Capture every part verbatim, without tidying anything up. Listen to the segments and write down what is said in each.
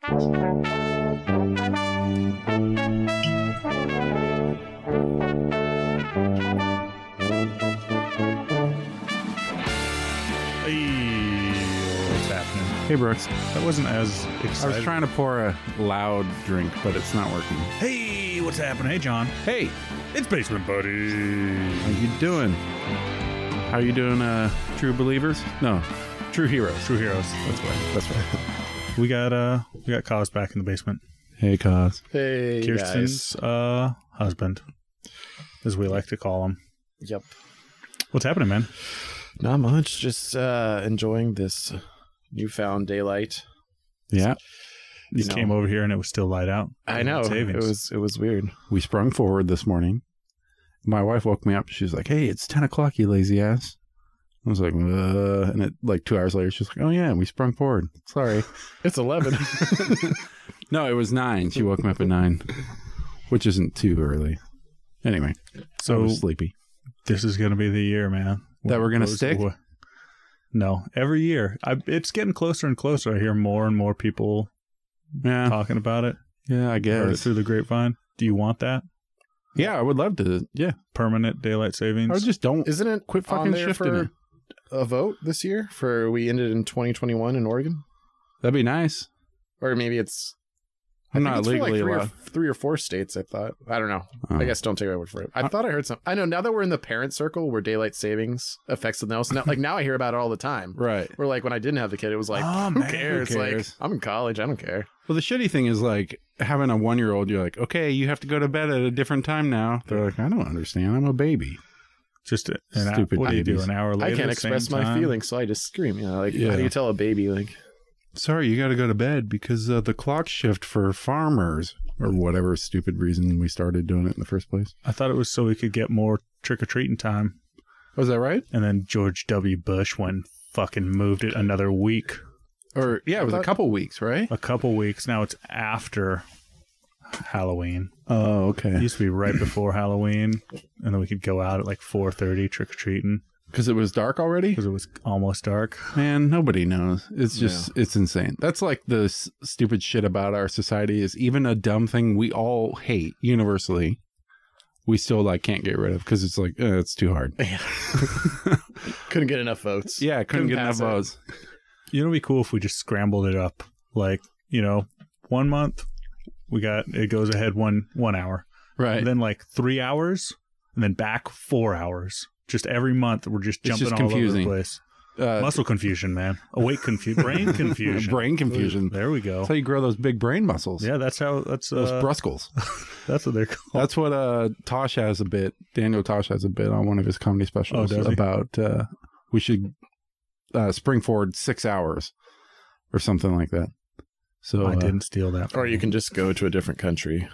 Hey, Brooks. That wasn't as exciting. I was trying to pour a loud drink, but it's not working. Hey, what's happening? Hey, John. Hey, it's Basement Buddy. How you doing? How you doing, uh, True Believers? No, True Heroes. True Heroes. That's right. That's right. we got uh, we got Kaz back in the basement. Hey, Kaz. Hey, Kirsten's guys. uh husband, as we like to call him. Yep. What's happening, man? Not much. Just uh, enjoying this newfound daylight. Yeah. You, you know, came over here and it was still light out. I know. Savings. It was it was weird. We sprung forward this morning. My wife woke me up. She was like, hey, it's ten o'clock, you lazy ass. I was like, uh, and it, like two hours later, she's like, oh, yeah, we sprung forward. Sorry. It's eleven. No, it was nine. She woke me up at nine, which isn't too early. Anyway, so I was sleepy. This is going to be the year, man. That we're going to stick? Away. No, every year. I, it's getting closer and closer. I hear more and more people yeah. talking about it. Yeah, I guess. Heard it through the grapevine. Do you want that? Yeah, I would love to. Yeah. Permanent daylight savings. I just don't. Isn't it quit fucking shifting for it. A vote this year for we ended in twenty twenty-one in Oregon? That'd be nice. Or maybe it's I'm I not think it's legally for like three, allowed. or, three or four states, I thought. I don't know. Oh. I guess don't take my word for it. I uh, thought I heard something. I know now that we're in the parent circle where daylight savings affects something else. Now, like now I hear about it all the time. Right. Where like when I didn't have the kid, it was like, oh, who, man, cares? who cares? Like I'm in college. I don't care. Well, the shitty thing is like having a one-year-old, you're like, okay, you have to go to bed at a different time now. They're like, I don't understand. I'm a baby. Just an Stupid hour, what do you babies. do, an hour later? I can't express my time? feelings, so I just scream. You know, like Yeah. how do you tell a baby like Sorry, you got to go to bed because uh, the clock shift for farmers or whatever stupid reason we started doing it in the first place. I thought it was so we could get more trick-or-treating time. Was that right? And then George W. Bush went fucking moved it another week. Or yeah, it was thought- a couple weeks, right? A couple weeks. Now it's after Halloween. Oh, It okay. used to be right before Halloween, and then we could go out at like four thirty trick-or-treating Because it was dark already? because it was almost dark. Man, nobody knows. It's just, it's insane. That's like the s- stupid shit about our society is even a dumb thing we all hate universally. We still like can't get rid of because it's like, uh, it's too hard. couldn't get enough votes. Yeah, couldn't, Couldn't get enough pass it. votes. You know, it'd be cool if we just scrambled it up. Like, you know, one month we got it goes ahead one one hour, Right. and then like three hours, and then back four hours. Just every month we're just It's jumping just all over confusing. the place. Uh, Muscle confusion, man. Awake confusion. Brain confusion. brain confusion. There we go. That's how you grow those big brain muscles. Yeah, that's how. That's Those uh, bruscles. that's what they're called. That's what uh, Tosh has a bit. Daniel Tosh has a bit on one of his comedy specials Oh, does he? about uh, we should uh, spring forward six hours or something like that. So I uh, didn't steal that. Or you can just go to a different country.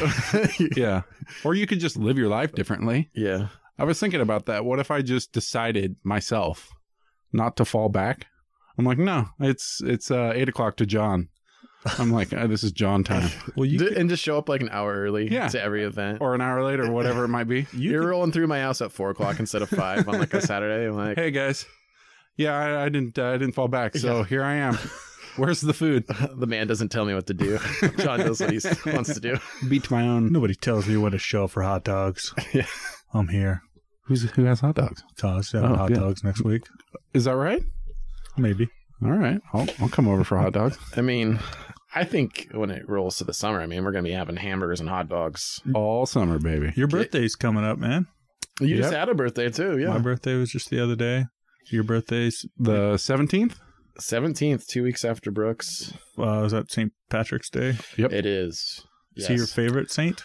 yeah, or you could just live your life differently. Yeah. I was thinking about that. What if I just decided myself not to fall back? I'm like, no, it's it's uh, eight o'clock to John. I'm like, oh, this is John time, Well, you D- could, and just show up like an hour early Yeah. to every event. or an hour later, whatever it might be. you You're could- rolling through my house at four o'clock instead of five on like a Saturday. I'm like, Hey guys, yeah, I, I didn't uh, I didn't fall back, so Yeah. here I am. Where's the food? the man doesn't tell me what to do. John knows what he wants to do. Beat my own. nobody tells me when to show up for hot dogs. Yeah. I'm here. Who's who has hot dogs? Cause having Oh, hot yeah. dogs next week. Is that right? Maybe. All right, I'll I'll come over for hot dogs I mean, I think when it rolls to the summer, I mean, we're going to be having hamburgers and hot dogs. all summer, baby. Your birthday's coming up, man. You just Yep. had a birthday too, My yeah. birthday was just the other day. Your birthday's The seventeenth. seventeenth, two weeks after Brooks. uh, was that Saint Patrick's Day? Yep. It is. Is he your Yes. favorite saint?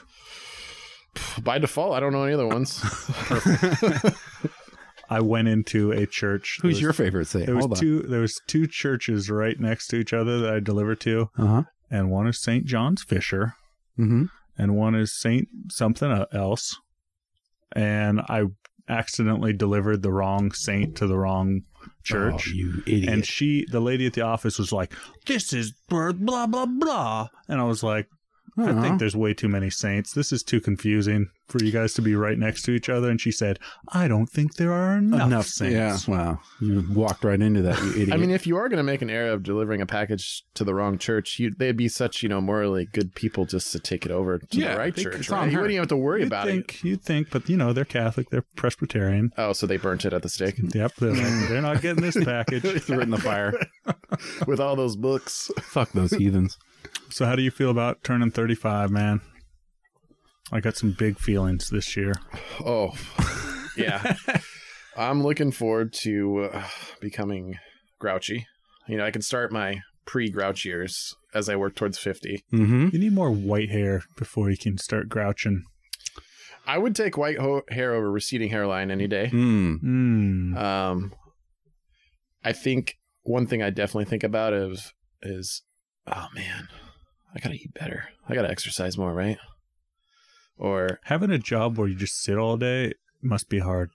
By default, I don't know any other ones. I went into a church. Who's There your was- favorite saint? There was Hold on. two. There was two churches right next to each other that I delivered to, Uh huh. and one is Saint John's Fisher, Mm-hmm. and one is Saint something else. And I accidentally delivered the wrong saint to the wrong church. Oh, you idiot. And she, the lady at the office, was like, "This is blah blah blah blah," and I was like, I Uh-huh. think there's way too many saints. This is too confusing for you guys to be right next to each other. And she said, I don't think there are enough, saints. Yeah, wow. You walked right into that, you idiot. I mean, if you are going to make an error of delivering a package to the wrong church, you, they'd be such, you know, morally good people just to take it over to Yeah, the right I think church. it's Right? on You her. wouldn't even have to worry You'd about it. think, You'd think, but you know, they're Catholic, they're Presbyterian. Oh, so they burnt it at the stake Yep, they're, like, they're not getting this package. threw it in the fire. with all those books. Fuck those heathens. So how do you feel about turning thirty-five, man? I got some big feelings this year. Oh, yeah. I'm looking forward to uh, becoming grouchy. You know, I can start my pre-grouch years as I work towards fifty. Mm-hmm. You need more white hair before you can start grouching. I would take white ho- hair over receding hairline any day. Mm. Mm. Um, I think one thing I definitely think about is, is, oh man, I gotta eat better. I gotta exercise more, right? Or, Having a job where you just sit all day must be hard.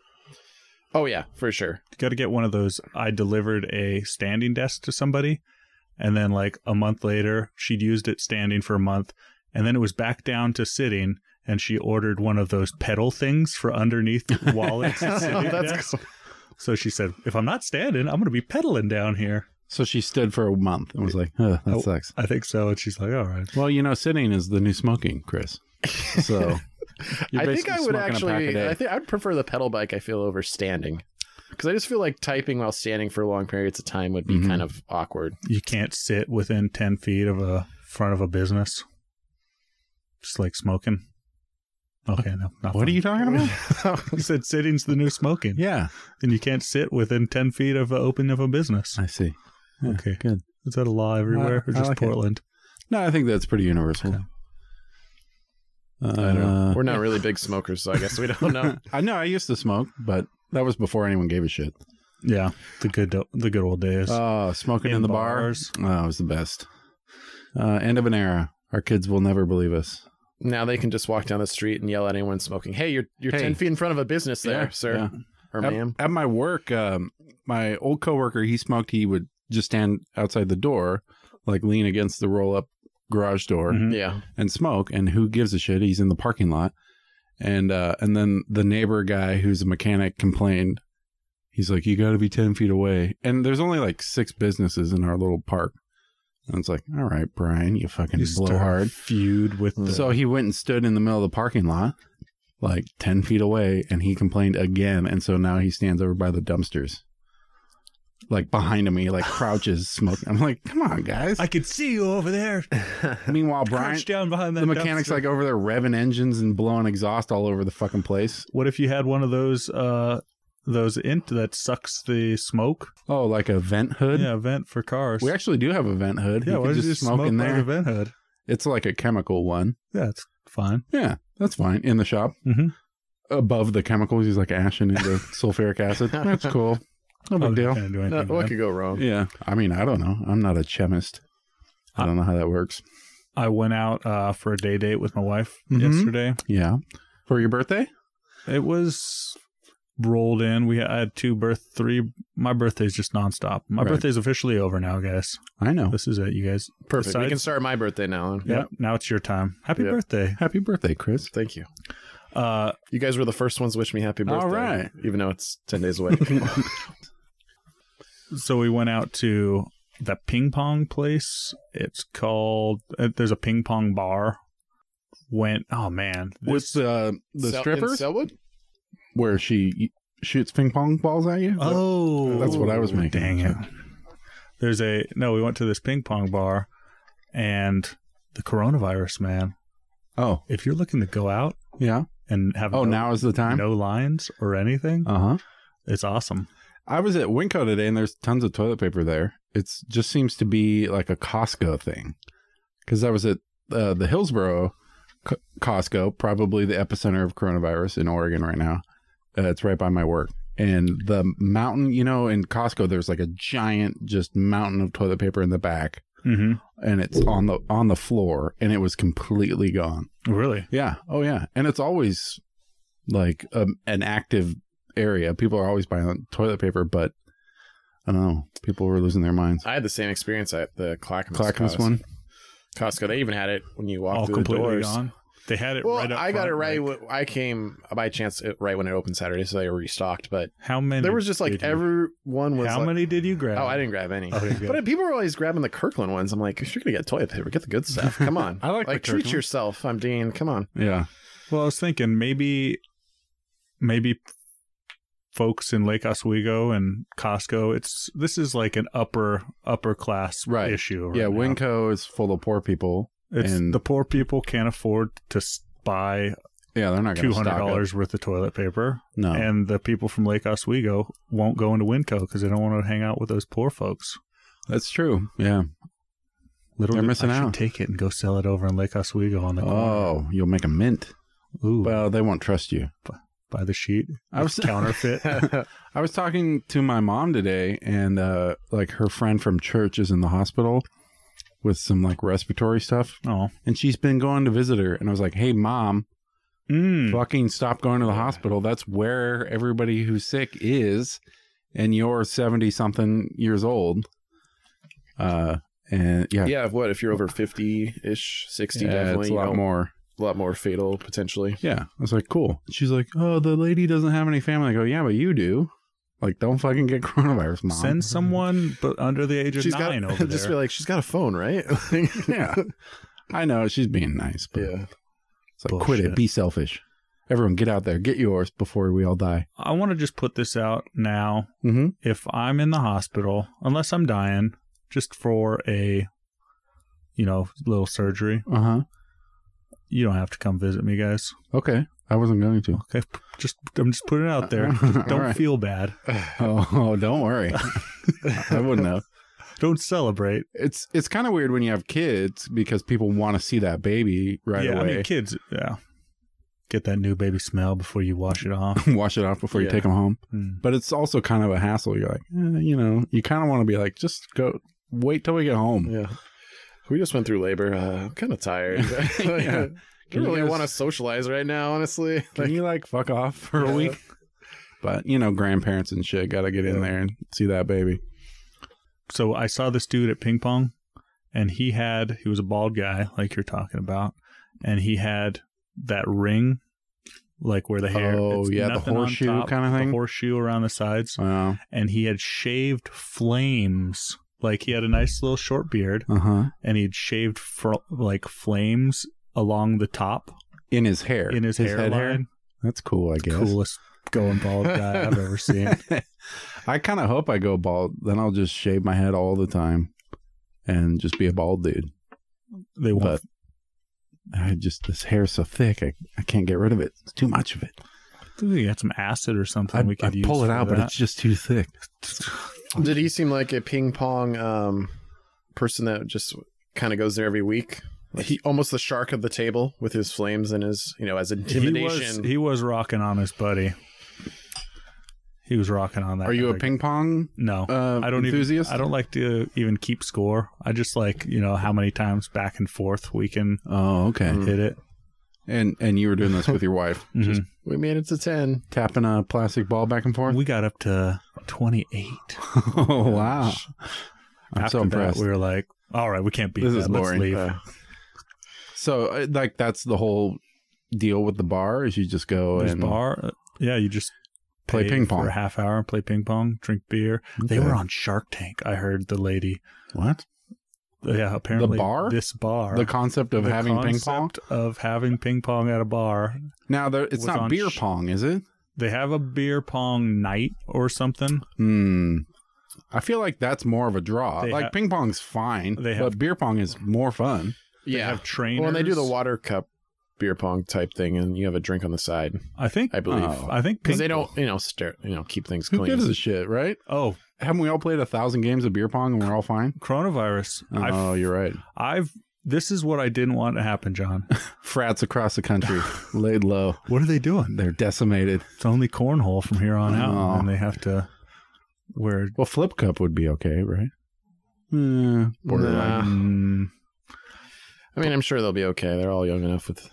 oh yeah, for sure. You got to get one of those. I delivered a standing desk to somebody, and then like a month later, she'd used it standing for a month, and then it was back down to sitting, and she ordered one of those pedal things for underneath wallets. and sitting That's desks. cool. So she said, if I'm not standing, I'm going to be pedaling down here. So she stood for a month and was like, oh, that Oh. sucks. I think so. And she's like, all right. Well, you know, sitting is the new smoking, Chris. So you're I think basically I would smoking a pack a actually. day. I think I'd prefer the pedal bike. I feel over standing because I just feel like typing while standing for long periods of time would be Mhm. kind of awkward. You can't sit within ten feet of a front of a business. Just like smoking. Okay, no. Not What are fun. you talking about? You said sitting's the new smoking. Yeah, And you can't sit within ten feet of the opening of a business. I see. Yeah, Okay. good. Is that a law everywhere I- or I just like it. Portland? No, I think that's pretty universal. Okay. Uh, I don't know. We're not really big smokers, so I guess we don't know. I know I used to smoke, but that was before anyone gave a shit. Yeah, the good the good old days. Oh, smoking in, In the bars. bar. Oh, it was the best. Uh, end of an era. Our kids will never believe us. Now they can just walk down the street and yell at anyone smoking. Hey, you're you're Hey. ten feet in front of a business there, Yeah, sir yeah. or At, ma'am. at my work, um, my old coworker, he smoked. He would just stand outside the door, like lean against the roll-up garage door Mhm. Yeah, and smoke. And who gives a shit? He's in the parking lot. And uh, and then the neighbor guy, who's a mechanic, complained. He's like, "You got to be ten feet away." And there's only like six businesses in our little park. And it's like, "All right, Brian, you fucking You blow start hard." feud with the So he went and stood in the middle of the parking lot, like ten feet away, and he complained again. And so now he stands over by the dumpsters, like behind him. He like crouches smoking. I'm like, come on, guys. I could see you over there. Meanwhile, Brian, Crouched down behind that the mechanic's dumpster. like over there revving engines and blowing exhaust all over the fucking place. What if you had one of those uh those int that sucks the smoke? Oh, like a vent hood? Yeah, vent for cars. We actually do have a vent hood. yeah, you why could did you just smoke, in by there. the vent hood? It's like a chemical one. Yeah, it's fine. Yeah, that's fine. In the shop. Mhm. Above the chemicals, he's like ashing into sulfuric acid. That's cool. No big Oh, deal. can't do no, anything what bad. could go wrong? Yeah. I mean, I don't know. I'm not a chemist. I don't know how that works. I went out uh, for a day date with my wife Mhm. yesterday. Yeah. For your birthday? It was rolled in. We had, I had two birth, three. My birthday's just nonstop. My Right. birthday's officially over now, guys. I know. This is it, you guys. Perfect. we Besides- can start my birthday now. Yep. Now it's your time. Happy Yep. birthday. Happy birthday, Chris. Thank you. Uh, You guys were the first ones to wish me happy birthday. All right. Even though it's ten days away. so we went out to the ping pong place. It's called. Uh, there's a ping pong bar. Went. Oh man. With uh, the Sel- in strippers? Selwood? Where she shoots ping pong balls at you? Oh, That's what I was making. Dang it. There's a no. We went to this ping pong bar, and the coronavirus, man. Oh, If you're looking to go out yeah. and have Oh, no, now is the time? no lines or anything, Uh huh. it's awesome. I was at Winco today, and there's tons of toilet paper there. It just seems to be like a Costco thing. Because I was at uh, the Hillsboro C- Costco, probably the epicenter of coronavirus in Oregon right now. Uh, it's right by my work. And the mountain, you know, in Costco, there's like a giant just mountain of toilet paper in the back. Mm-hmm. And it's on the on the floor, and it was completely gone. Really? Yeah. Oh, yeah. And it's always like um, an active area. People are always buying toilet paper, but I don't know. People were losing their minds. I had the same experience at the Clackamas. Clackamas cause. one. Costco. They even had it when you walk all through the completely doors. gone. They had it Well, right up I got front, it right. like, when I came by chance it, right when it opened Saturday, so they were restocked. But how many? there was just like did you- everyone was. How like, many did you grab? Oh, I didn't grab any. Okay, good. But people were always grabbing the Kirkland ones. I'm like, if you're gonna get toilet paper, get the good stuff. Come on. I like the like treat Kirkland. yourself. I'm Dean. Come on. Yeah. Well, I was thinking maybe, maybe folks in Lake Oswego and Costco. It's this is like an upper upper class Right. issue. Right Yeah. now. Winco is full of poor people. It's and- the poor people can't afford to s- buy Yeah, they're not two going to hundred stock dollars worth of toilet paper, it. No. and the people from Lake Oswego won't go into Winco because they don't want to hang out with those poor folks. That's true. Yeah. Little They're did- missing I should out. take it and go sell it over in Lake Oswego on the corner. Oh, you'll make a mint. Ooh, Well, they won't trust you. by the sheet. I was counterfeit. I was talking to my mom today, and uh, like her friend from church is in the hospital with some like respiratory stuff, Oh, and she's been going to visit her. And I was like, "Hey, mom, mm. fucking stop going to the hospital. That's where everybody who's sick is, and you're seventy something years old." Uh, and yeah, Yeah. What if you're over fifty ish, sixty? yeah, definitely. it's a you lot know, more. A lot more fatal potentially. Yeah, I was like, cool. She's like, "Oh, the lady doesn't have any family." I go, "Yeah, but you do. Like, don't fucking get coronavirus, mom." Send someone but under the age of She's nine got over just there. be like, she's got a phone, right? Yeah, I know she's being nice, but Yeah. it's like, quit it. Bullshit. Be selfish. Everyone, get out there, get yours before we all die. I want to just put this out now. Mm-hmm. If I'm in the hospital, unless I'm dying, just for a, you know, little surgery, Uh huh. you don't have to come visit me, guys. Okay, I wasn't going to. Okay, just I'm just putting it out there. All Don't right. feel bad. Oh, oh, don't worry. I wouldn't know. Don't celebrate. It's it's kind of weird when you have kids because people want to see that baby right yeah, away. I mean, kids. Yeah, get that new baby smell before you wash it off. Wash it off before you Yeah. take them home. Mm. But it's also kind of a hassle. You're like, eh, you know, you kind of want to be like, just go, wait till we get home. Yeah. We just went through labor. Uh, I'm kind of tired. Yeah. I Can don't you really guys- want to socialize right now, honestly. Can you like fuck off for Yeah. a week? But you know, grandparents and shit got to get in Yeah. there and see that baby. So I saw this dude at ping pong, and he had he was a bald guy like you're talking about, and he had that ring, like where the hair. Oh, it's yeah, the nothing on horseshoe top, kinda the thing? horseshoe around the sides, Uh and he had shaved flames. Like he had a nice little short beard, huh. and he'd shaved fr- like flames along the top In his hair, in his, head hairline. hair. That's cool, I guess. Coolest going bald guy I've ever seen. I kind of hope I go bald. Then I'll just shave my head all the time and just be a bald dude. They won't. But I just this hair's so thick, I, I can't get rid of it. It's too much of it. You got some acid or something I we could I'd use. pull it for out, but that. it's just too thick. Did he seem like a ping pong um, person that just kind of goes there every week? Like he almost the shark of the table with his flames and his, you know, as He intimidation. was, he was rocking on his buddy. He was rocking on that. Are you a guy. ping pong No, uh, I don't enthusiast? even. I don't like to even keep score. I just like you know how many times back and forth we can Oh, okay. Mm. hit it. And and you were doing this with your wife, just Mhm. we made it to ten. tapping a plastic ball back and forth. We got up to twenty-eight. Oh wow! I'm After so impressed. that, we were like, "All right, we can't beat This that. is Let's boring. leave." Uh, So uh, like that's the whole deal with the bar is you just go There's and bar. uh, Yeah, you just Play pay ping pong. for a half hour, play ping pong, drink beer. They Okay. were on Shark Tank. I heard the lady. What? Yeah, apparently bar? This bar. The concept of the having ping pong. concept of having ping pong at a bar. Now there, it's was not on beer sh- pong, is it? They have a beer pong night or something. Hmm. I feel like that's more of a draw. They like ha- ping pong's fine, they have- but beer pong is more fun. They yeah. have trainers. Well, and they do the water cup beer pong type thing, and you have a drink on the side. I think. I believe. Oh. I think Because ping- they don't, you know, stare, you know, keep things Who clean. gives a shit, right? Oh, Haven't we all played a thousand games of beer pong and we're all fine? coronavirus. Oh, I've, you're right. I've. This is what I didn't want to happen, John. Frats across the country laid low. What are they doing? They're decimated. It's only cornhole from here on out, Oh. and they have to wear. Well, flip cup would be okay, right? Hmm. borderline. Nah. Mm, I mean, I'm sure they'll be okay. They're all young enough with.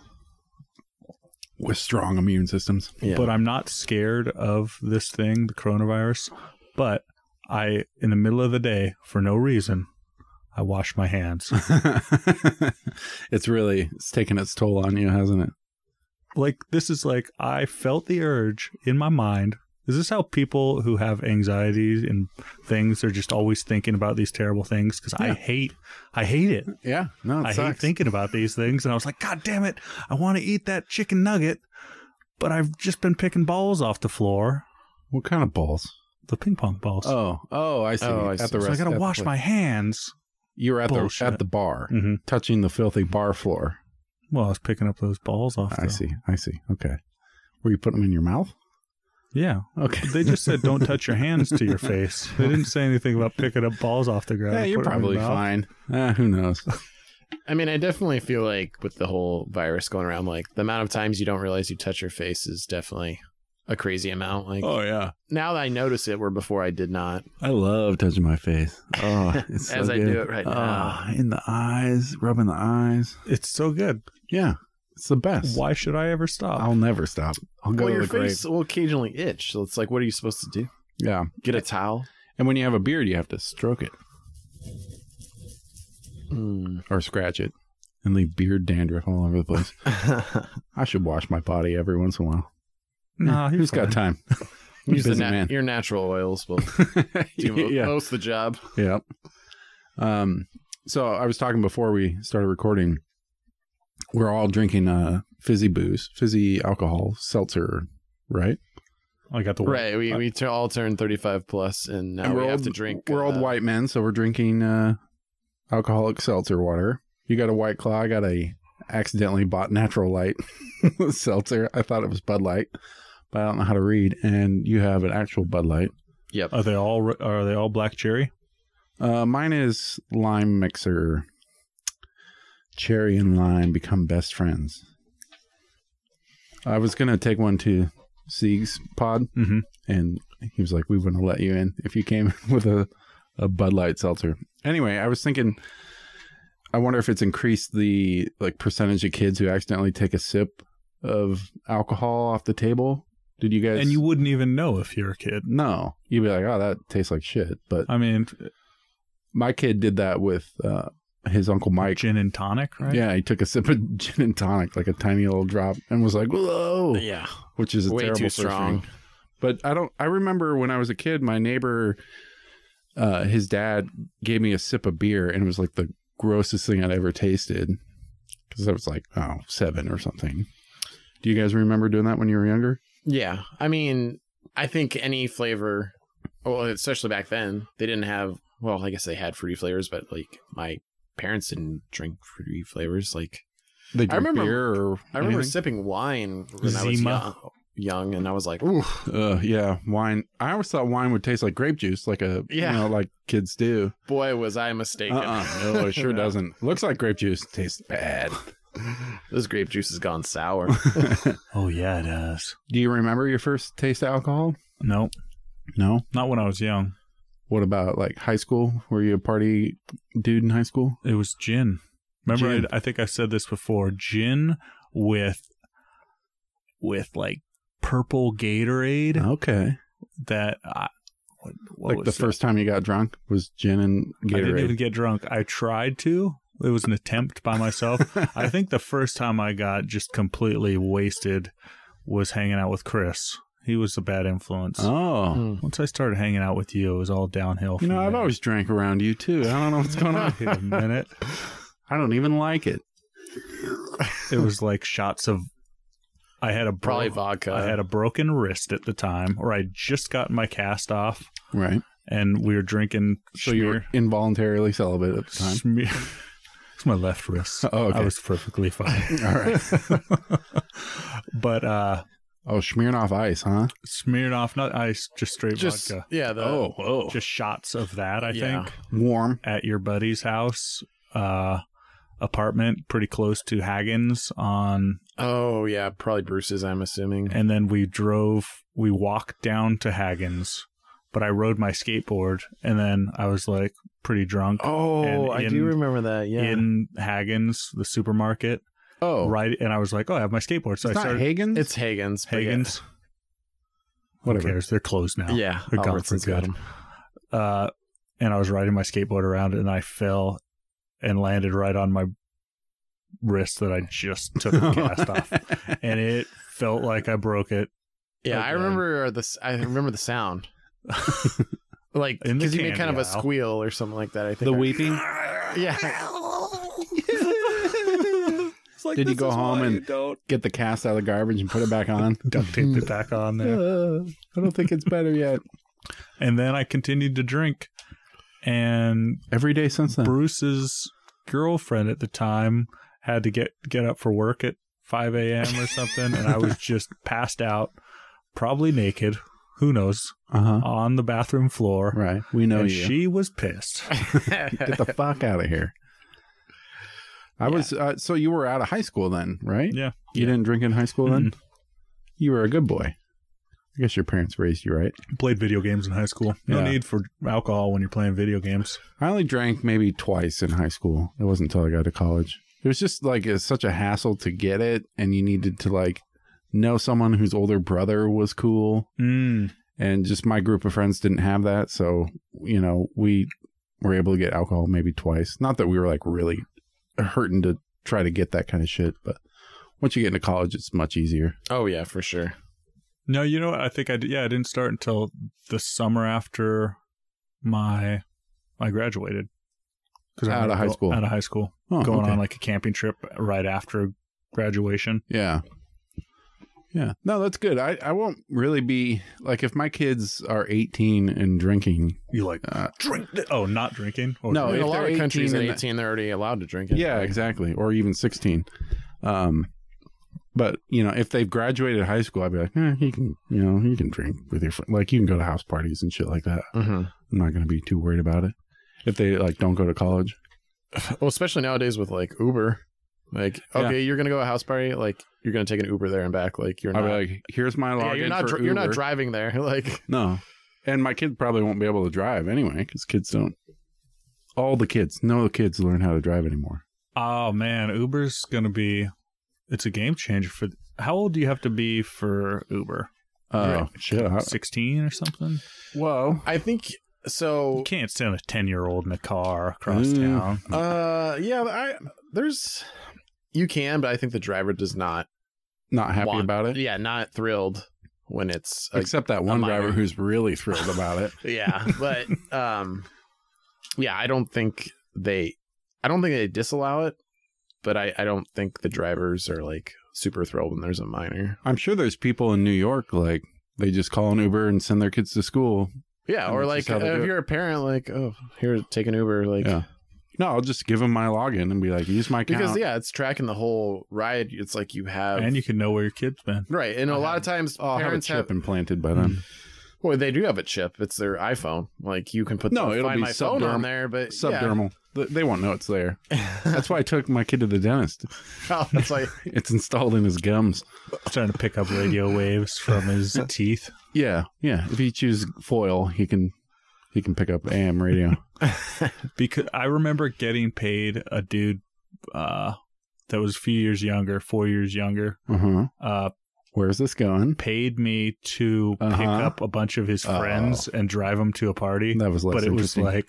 With strong immune systems. Yeah. But I'm not scared of this thing, the coronavirus. But I, in the middle of the day, for no reason, I wash my hands. It's really, it's taken its toll on you, hasn't it? Like, this is like, I felt the urge in my mind. Is this how people who have anxiety and things are just always thinking about these terrible things? Because Yeah. I hate, I hate it. Yeah. No, it I sucks. hate thinking about these things. And I was like, God damn it. I want to eat that chicken nugget, but I've just been picking balls off the floor. What kind of balls? The ping pong balls. Oh, oh, I see. Oh, I At see. the so I rest, got to at the wash place. my hands. You were at Bullshit. the at the bar, Mm-hmm. touching the filthy bar floor. Well, I was picking up those balls off. I the- see. I see. Okay. Were you putting them in your mouth? Yeah. Okay. They just said don't touch your hands to your face. They didn't say anything about picking up balls off the ground. Yeah, and you're putting them in probably your mouth. fine. Eh, who knows? I mean, I definitely feel like with the whole virus going around, like the amount of times you don't realize you touch your face is definitely a crazy amount. Like yeah. now that I notice it, where before I did not. I love touching my face. Oh, it's so As I good. do it right now. Oh, in the eyes, rubbing the eyes. It's so good. Yeah, it's the best. Why should I ever stop? I'll never stop. I'll go Well, to your the grave. face will occasionally itch, so it's like, what are you supposed to do? Yeah, Get a towel? and when you have a beard, you have to stroke it Mm. or scratch it and leave beard dandruff all over the place. I should wash my body every once in a while. Nah, you're Who's got fine. time? Use the Busy nat- man. your natural oils will do mo- yeah. most of the job. Yeah. Um. So I was talking before we started recording. We're all drinking uh fizzy booze, fizzy alcohol, seltzer, right? I got the Right. We we t- all turned thirty-five plus, and now And we we're have old, to drink. We're old uh, white men, so we're drinking uh alcoholic seltzer water. You got a White Claw. I got a accidentally bought Natural Light seltzer. I thought it was Bud Light, but I don't know how to read. And you have an actual Bud Light. Yep. Are they all? Are they all black cherry? Uh, mine is lime mixer. Cherry and lime become best friends. I was gonna take one to Sieg's pod, Mm-hmm. and he was like, "We wouldn't let you in if you came with a, a Bud Light seltzer." Anyway, I was thinking, I wonder if it's increased the like percentage of kids who accidentally take a sip of alcohol off the table. Did you guys? And you wouldn't even know if you're a kid. no, you'd be like, "Oh, that tastes like shit." But I mean, my kid did that with uh, his Uncle Mike. gin and tonic, right? Yeah, he took a sip of gin and tonic, like a tiny little drop, and was like, "Whoa!" Yeah. Which is a Way terrible too first strong. drink. But I don't. I remember when I was a kid, my neighbor, uh, his dad gave me a sip of beer, and it was like the grossest thing I'd ever tasted. Because I was like, oh, seven or something. Do you guys remember doing that when you were younger? Yeah. I mean, I think any flavor, well, especially back then, they didn't have, well, I guess they had fruity flavors, but like my parents didn't drink fruity flavors. Like, They drink remember- beer or I remember anything? sipping wine when I was Zima. young, young, and I was like, ooh, Uh, yeah, wine. I always thought wine would taste like grape juice, like a Yeah. you know, like kids do. boy, was I mistaken. Uh-uh. No, it sure No. doesn't. Looks like grape juice. Tastes bad. This grape juice has gone sour. Oh yeah, it does. Do you remember your first taste of alcohol? No, No. not when I was young. What about like high school? Were you a party dude in high school? It was gin. Remember, Gin. I, I think I said this before. Gin with with like purple Gatorade. Okay. That I, what, what Like was the that? first time you got drunk was gin and I didn't Gatorade. even get drunk. I tried to. It was an attempt by myself. I think the first time I got just completely wasted was hanging out with Chris. He was a bad influence. Oh. Mm. Once I started hanging out with you, it was all downhill. You from know, I've there. always drank around you too. I don't know what's going on. Wait a minute. I don't even like it. It was like shots of. I had a bro- Probably vodka. I had a broken wrist at the time, or I just got my cast off, Right. and we were drinking. So you were involuntarily celibate at the time. Smear. It's my left wrist. Oh, okay. I was perfectly fine. All right. But uh, Oh, smearing off ice, huh? smeared off, not ice, just straight just vodka. yeah. The, whoa. Just shots of that, I Yeah. think, Warm. at your buddy's house uh, apartment, pretty close to Hagen's on. oh yeah, probably Bruce's. I'm assuming. And then we drove, we walked down to Hagen's, but I rode my skateboard, and then I was like pretty drunk oh, and I in- do remember that. Yeah. in Hagen's, the supermarket, Oh. right? And I was like, oh, I have my skateboard. So It's I not started. Hagen's? it's Hagen's. but yeah. Hagen's. Whatever. Who cares? They're closed now. Yeah, They're gone for Albertson's got good. 'em. Uh, and I was riding my skateboard around, and I fell and landed right on my wrist that I just took the cast off, and it felt like I broke it. Yeah, Okay. I remember this. I remember the sound, like In the because you made kind of a candy aisle. squeal or something like that. I think The I- weeping. Yeah, It's like, Did you this go is home why and- you don't Get the cast out of the garbage and put it back on. duct tape it back on there? Uh, I don't think it's better yet. And then I continued to drink, and Every day since then. Bruce's girlfriend at the time had to get get up for work at five a.m. or something, and I was just passed out, probably naked, who knows, Uh huh. on the bathroom floor. Right. We know and you. she was pissed. Get the fuck out of here. I was uh, so you were out of high school then, right? Yeah. You Yeah. didn't drink in high school then? Mm-mm. You were a good boy. I guess your parents raised you right. Played video games in high school. No Yeah. need for alcohol when you're playing video games. I only drank maybe twice in high school. It wasn't until I got to college. It was just like it's such a hassle to get it, and you needed to like know someone whose older brother was cool, Mm. and just my group of friends didn't have that. So you know, we were able to get alcohol maybe twice. Not that we were like really hurting to try to get that kind of shit, but once you get into college, it's much easier. oh yeah, for sure. No, you know what? I think I did. Yeah, I didn't start until the summer after my I graduated. 'Cause I Out of remember high go- school. Out of high school. Oh, going okay. on like a camping trip right after graduation. Yeah. Yeah. No, that's good. I, I won't really be like if my kids are eighteen and drinking. You like Uh, drink? th- Oh, not drinking. Or No, In if a lot they're of countries at eighteen and- eighteen, they're already allowed to drink it. yeah, exactly. Or even sixteen. Um, but you know, if they've graduated high school, I'd be like, eh, you can, you know, you can drink with your friend. Like you can go to house parties and shit like that. Mm-hmm. I'm not going to be too worried about it. If they like don't go to college. Well, especially nowadays with like Uber. Like, Yeah. okay, you're gonna go to a house party. Like, you're gonna take an Uber there and back. Like, you're I'll not. be like, here's my login yeah, you're not. for dri- you're not Uber. driving there. Like, No. And my kid probably won't be able to drive anyway because kids don't. All the kids, no kids learn how to drive anymore. Oh man, Uber's gonna be. It's a game changer for. How old do you have to be for Uber? Oh, Right. shit. I- Sixteen or something. Well, I think so. You can't send a ten-year-old in a car across Mm. town. Uh, yeah, I there's you can, but I think the driver does not not happy want- about it. Yeah, not thrilled when it's a, Except that one minor. driver who's really thrilled about it. yeah, but um, yeah, I don't think they, I don't think they disallow it, but I I don't think the drivers are like super thrilled when there's a minor. I'm sure there's people in New York, like, they just call an Uber and send their kids to school. Yeah, And or that's like just how they if do it. you're a parent, like, oh, here, take an Uber, like. Yeah. No, I'll just give them my login and be like, use my account. Because yeah, it's tracking the whole ride. It's like you have And you can know where your kid's been. right, and a I lot have- of times I'll have a parents chip have, implanted by then. well, they do have a chip. It's their iPhone. Like you can put No, the it'll Find be My Phone subderm- on there, but Subdermal. Th- They won't know it's there. Yeah. That's why I took my kid to the dentist. oh, that's like It's installed in his gums. Trying to pick up radio waves from his teeth. Yeah, yeah. If he chooses foil, he can he can pick up A M radio. Because I remember getting paid a dude uh, that was a few years younger, four years younger, Uh-huh. uh, Where's this going? paid me to pick Uh-huh. up a bunch of his Oh. friends and drive them to a party. That was less But it was interesting. like,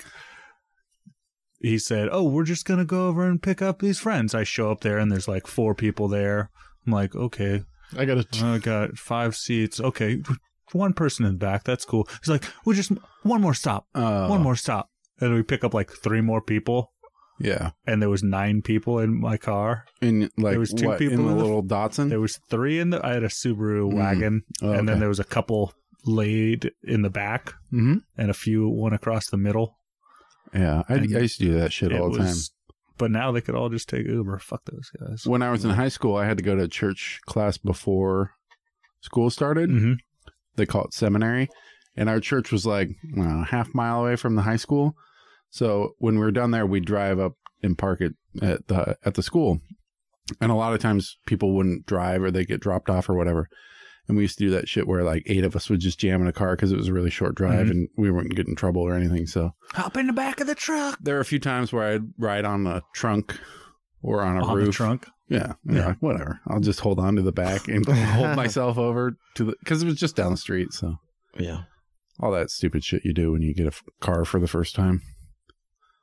he said, oh, we're just going to go over and pick up these friends. I show up there and there's like four people there. I'm like, okay, I got a I got five seats. Okay, one person in the back. That's cool. He's like, we just, one more stop. Uh, One more stop. And we pick up like three more people. Yeah. And there was nine people in my car. In like There was two what, people in the in the- little Datsun? There was three in the, I had a Subaru Mm. wagon. Oh, And then okay. there was a couple laid in the back Mhm. and a few, one across the middle. Yeah, I, I And used to do that shit It all the time. was, but now they could all just take Uber. Fuck those guys. When I was in high school, I had to go to church class before school started. Mm-hmm. They call it seminary. And our church was like I don't know, half mile away from the high school. So when we were down there, we'd drive up and park it at the at the school. And a lot of times people wouldn't drive or they get dropped off or whatever. And we used to do that shit where like eight of us would just jam in a car because it was a really short drive Mhm. and we wouldn't get in trouble or anything. So Hop in the back of the truck. there are a few times where I'd ride on the trunk or on a On roof. the trunk. Yeah, Yeah. yeah, like, whatever. I'll just hold on to the back and hold myself over to the because it was just down the street. So yeah. all that stupid shit you do when you get a f- car for the first time.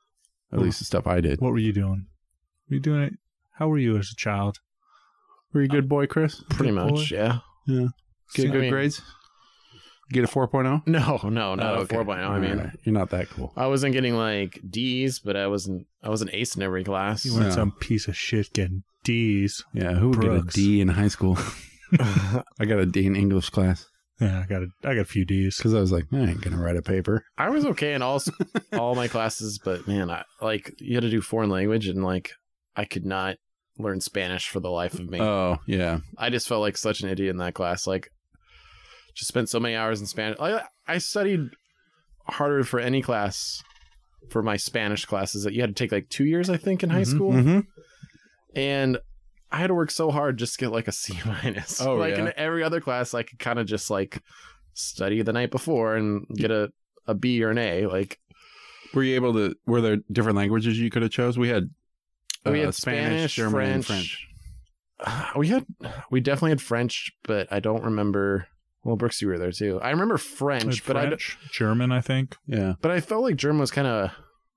At least the stuff I did. What were you doing? Were you doing it? How were you as a child? Were you a good boy, Chris? Pretty Good much, boy? yeah. Yeah. Get I good mean- grades? Get a four point oh? No, no, not Oh, a okay. four point oh. I mean, Alright. You're not that cool. I wasn't getting like D's, but I wasn't. I was an ace in every class. You weren't Yeah. some piece of shit getting D's. Yeah, who would Brooks. get a D in high school? I got a D in English class Yeah, I got a, I got a few D's. because I was like, I ain't going to write a paper. I was okay in all s- all my classes, but man, I like you had to do foreign language, and like I could not learn Spanish for the life of me. Oh, yeah. I just felt like such an idiot in that class. Like, just spent so many hours in Spanish. I, I studied harder for any class for my Spanish classes that you had to take like two years, I think, in high Mhm, school, Mm-hmm. and I had to work so hard just to get like a C minus. Oh, like yeah. in every other class, I could kind of just like study the night before and get a a B or an A. Like Were you able to, were there different languages you could have chose? We had, we uh, had Spanish, German, French. and French. We had we definitely had French, but I don't remember. Well, Brooks, you were there too. I remember French, but I d- French, German, I think. Yeah. but I felt like German was kind of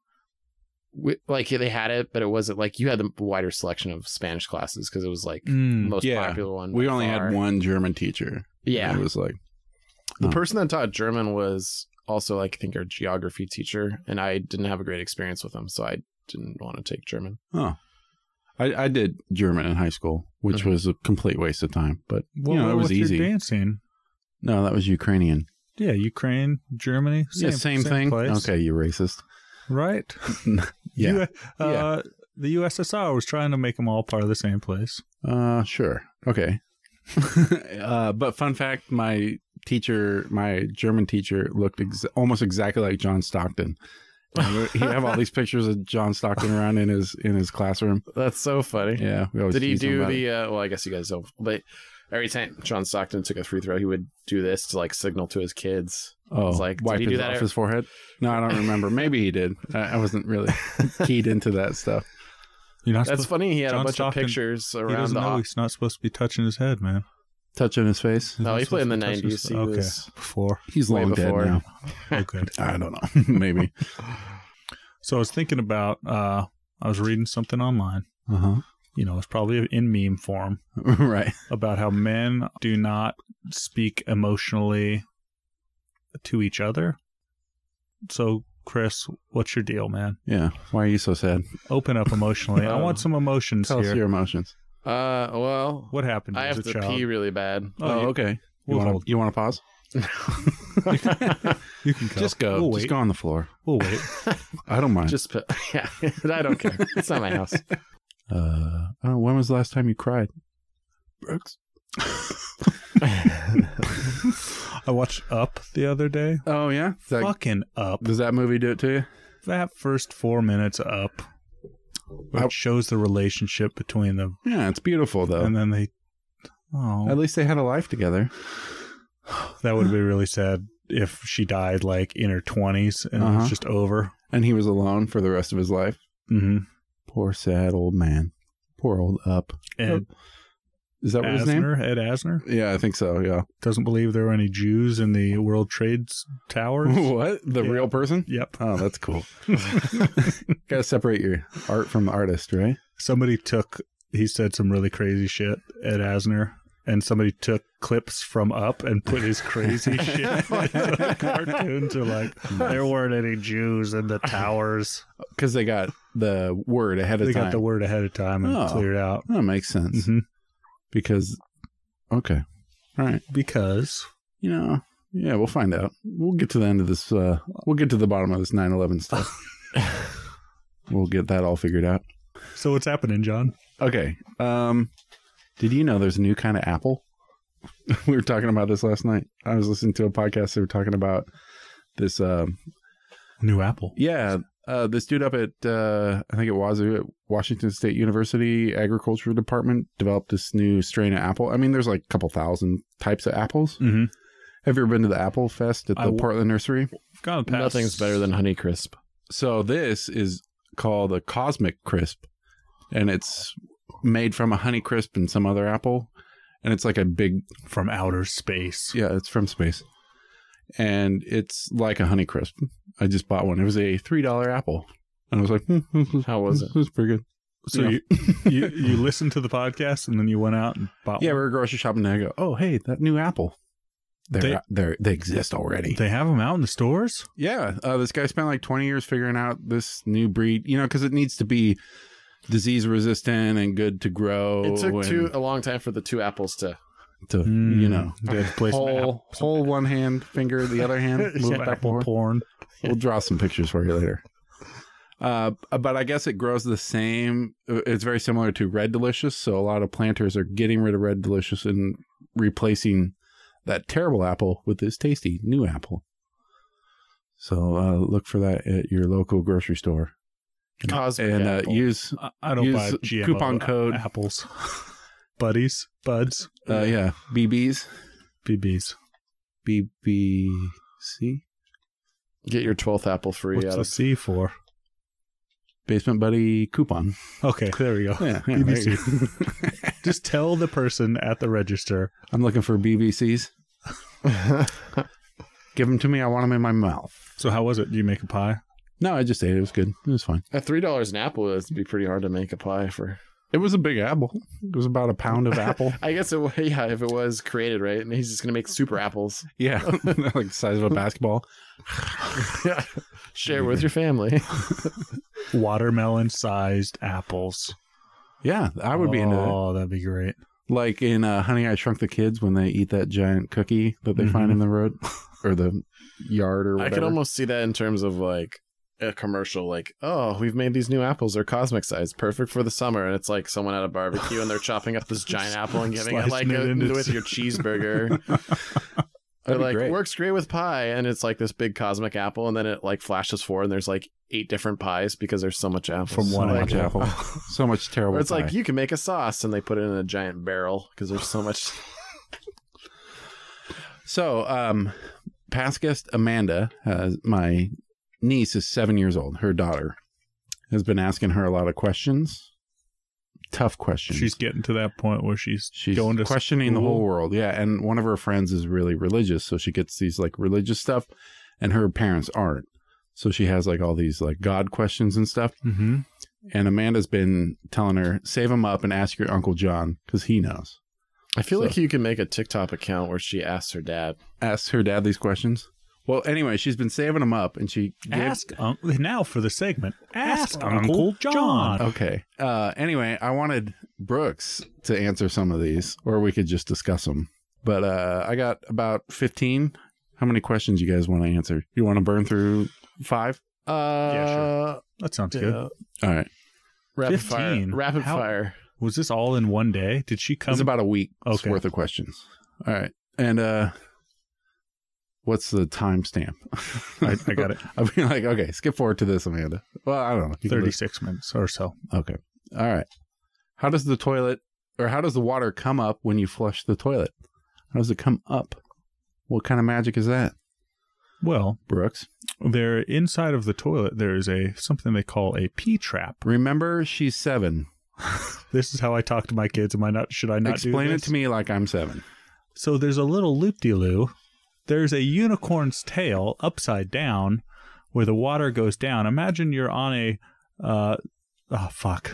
like yeah, they had it, but it wasn't like you had the wider selection of Spanish classes because it was like the Mm, most yeah. popular one. We by only far. had one German teacher. Yeah, It was like, the Oh. person that taught German was also like I think our geography teacher, and I didn't have a great experience with him, so I didn't want to take German. oh. I, I did German in high school, which Mhm. was a complete waste of time. But, what you know, were it was with your easy. dancing? No, that was Ukrainian. Yeah, Ukraine, Germany, same, yeah, same, thing. place, Okay, you racist. right? Yeah. U- uh, the U S S R was trying to make them all part of the same place. Uh, sure. Okay. uh, but fun fact, my teacher, my German teacher, looked ex- almost exactly like John Stockton. And he have all these pictures of John Stockton around in his in his classroom. That's so funny. Yeah, we always Did he tease him do about it. the? Uh, well, I guess you guys don't. But every time John Stockton took a free throw, he would do this to like signal to his kids. Oh, It's like, did wipe he do his, that off every- his forehead? No, I don't remember. Maybe he did. I, I wasn't really keyed into that stuff. You're not That's supposed, funny. He had John a bunch Stockton, of pictures he around doesn't the. know he's not supposed to be touching his head, man. Touching his face. He's No, not he played in the supposed to be touching his- nineties. He okay, was- before. He's Way long before. dead now. Oh, good. I don't know. Maybe. So I was thinking about. Uh, I was reading something online. Uh huh. You know, it's probably in meme form Right. about how men do not speak emotionally to each other. So, Chris, what's your deal, man? Yeah. Why are you so sad? Open up emotionally. I want some emotions Tell us here. your emotions. Uh, well, What happened I as have a to child? pee really bad. Oh, you- okay. You we'll want hold. to you want to pause? You can go. Just go. We'll Just wait. go on the floor. We'll wait. I don't mind. Just put, yeah, I don't care. It's not my house. Uh, oh, when was the last time you cried? Brooks. I watched Up the other day. Oh yeah. Is that- Fucking Up. does that movie do it to you? That first four minutes of Up, I- it shows the relationship between them, Yeah, it's beautiful though. and then they. Oh, At least they had a life together. that would be really sad if she died like in her twenties and it Uh-huh. was just over. And he was alone for the rest of his life. Mm-hmm. Poor sad old man. Poor old Up. And Is that what his name? Asner, Ed Asner, Yeah, I think so. Yeah. doesn't believe there were any Jews in the World Trade Towers. What? The Yeah. real person? Yep. Oh, that's cool. Gotta separate your art from the artist, right? Somebody took, he said some really crazy shit, Ed Asner, and somebody took clips from Up and put his crazy shit into the cartoon to like, there weren't any Jews in the towers. Because they got the word ahead of They time. got the word ahead of time and Oh. cleared out. That makes sense. hmm Because, okay. All right. Because, You know, yeah, we'll find out. We'll get to the end of this. Uh, we'll get to the bottom of this nine eleven stuff. We'll get that all figured out. so what's happening, John? Okay. Um, did you know there's a new kind of apple? We were talking about this last night. I was listening to a podcast. They were talking about this. Um, New Apple. yeah, uh, this dude up at uh, I think it was at Washington State University Agriculture Department developed this new strain of apple. I mean, there's like a couple thousand types of apples. Mm-hmm. Have you ever been to the Apple Fest at the I w- Portland Nursery? Gone past. Nothing's better than Honeycrisp. So this is called a Cosmic Crisp, and it's made from a Honeycrisp and some other apple, and it's like a big, from outer space. yeah, it's from space, and it's like a Honeycrisp. I just bought one. It was a three dollar apple. And I was like, hmm, this was, How was this it? was pretty good. So Yeah. you, you you listened to the podcast and then you went out and bought Yeah, we one? were grocery shopping and I go, oh, hey, that new apple. They're, They- they they exist already. They have them out in the stores? Yeah, uh, this guy spent like twenty years figuring out this new breed, you know, because it needs to be disease resistant and good to grow. It took and two a long time for the two apples to. to, Mm, you know, they had to play some whole, app- whole one hand, finger the other hand, move some back apple and forth. porn. We'll draw some pictures for you later. Uh, but I guess it grows the same. It's very similar to Red Delicious. So a lot of planters are getting rid of Red Delicious and replacing that terrible apple with this tasty new apple. So uh, look for that at your local grocery store. Cosmic and uh, apple. use, I, I don't Use buy G M O coupon code. apples. Buddies, buds, uh, yeah, B Bs, B Bs. B B C, Get your twelfth apple free What's out the of. C for? Basement Buddy coupon. Okay, there we go. Yeah, yeah, B B there C. you go. Just tell the person at the register. I'm looking for B B Cs. Give them to me. I want them in my mouth. So how was it? Did you make a pie? No, I just ate it. It was good. It was fine. At three dollars an apple, it'd be pretty hard to make a pie for. It was a big apple. It was about a pound of apple. I guess it. wa- Yeah, if it was created right, and he's just gonna make super apples. Yeah, like the size of a basketball. Yeah, share with your family. Watermelon-sized apples. Yeah, I would be into that. Oh, that'd be great. Like in uh, Honey, I Shrunk the Kids when they eat that giant cookie that they Mhm. find in the road or the yard or I whatever. could almost see that in terms of like a commercial, like, oh, we've made these new apples. They're cosmic size, perfect for the summer. And it's like someone at a barbecue and they're chopping up this giant apple and giving it like Slicing it a, into- with your cheeseburger. Or That'd be like great. works great with pie, and it's like this big cosmic apple, and then it like flashes forward, and there's like eight different pies because there's so much apple From so one much apple. apple. So much terrible Or it's pie. like you can make a sauce, and they put it in a giant barrel because there's so much. So, um, past guest Amanda, uh, my niece is seven years old. Her daughter has been asking her a lot of questions, tough questions. She's getting to that point where she's She's going to questioning the school. whole world. Yeah. And one of her friends is really religious. So she gets these like religious stuff and her parents aren't. So she has like all these like God questions and stuff. Mm-hmm. And Amanda's been telling her, save them up and ask your Uncle John because he knows. I feel So- like you can make a TikTok account where she asks her dad. Asks her dad these questions. Well, anyway, she's been saving them up and she gave, Ask un- now for the segment. Ask, Ask Uncle Uncle John. Okay. Uh, anyway, I wanted Brooks to answer some of these, or we could just discuss them. But uh, I got about fifteen. How many questions you guys want to answer? You want to burn through five? Uh, Yeah, sure. That sounds good. yeah. All right. Rapid fifteen? fire. Rapid How- fire. Was this all in one day? Did she come? It's about a week's Okay. worth of questions. All right. And uh, what's the timestamp? I, I got it. I'll be like, okay, skip forward to this, Amanda. Well, I don't know. You can thirty-six minutes or so. Okay. All right. How does the toilet or how does the water come up when you flush the toilet? How does it come up? What kind of magic is that, Well, Brooks? there inside of the toilet there is a something they call a P trap. Remember, she's seven. This is how I talk to my kids. Am I not? Should I not Explain do it this? to me like I'm seven. So there's a little loop-de-loo. There's a unicorn's tail upside down where the water goes down. Imagine you're on a uh oh fuck.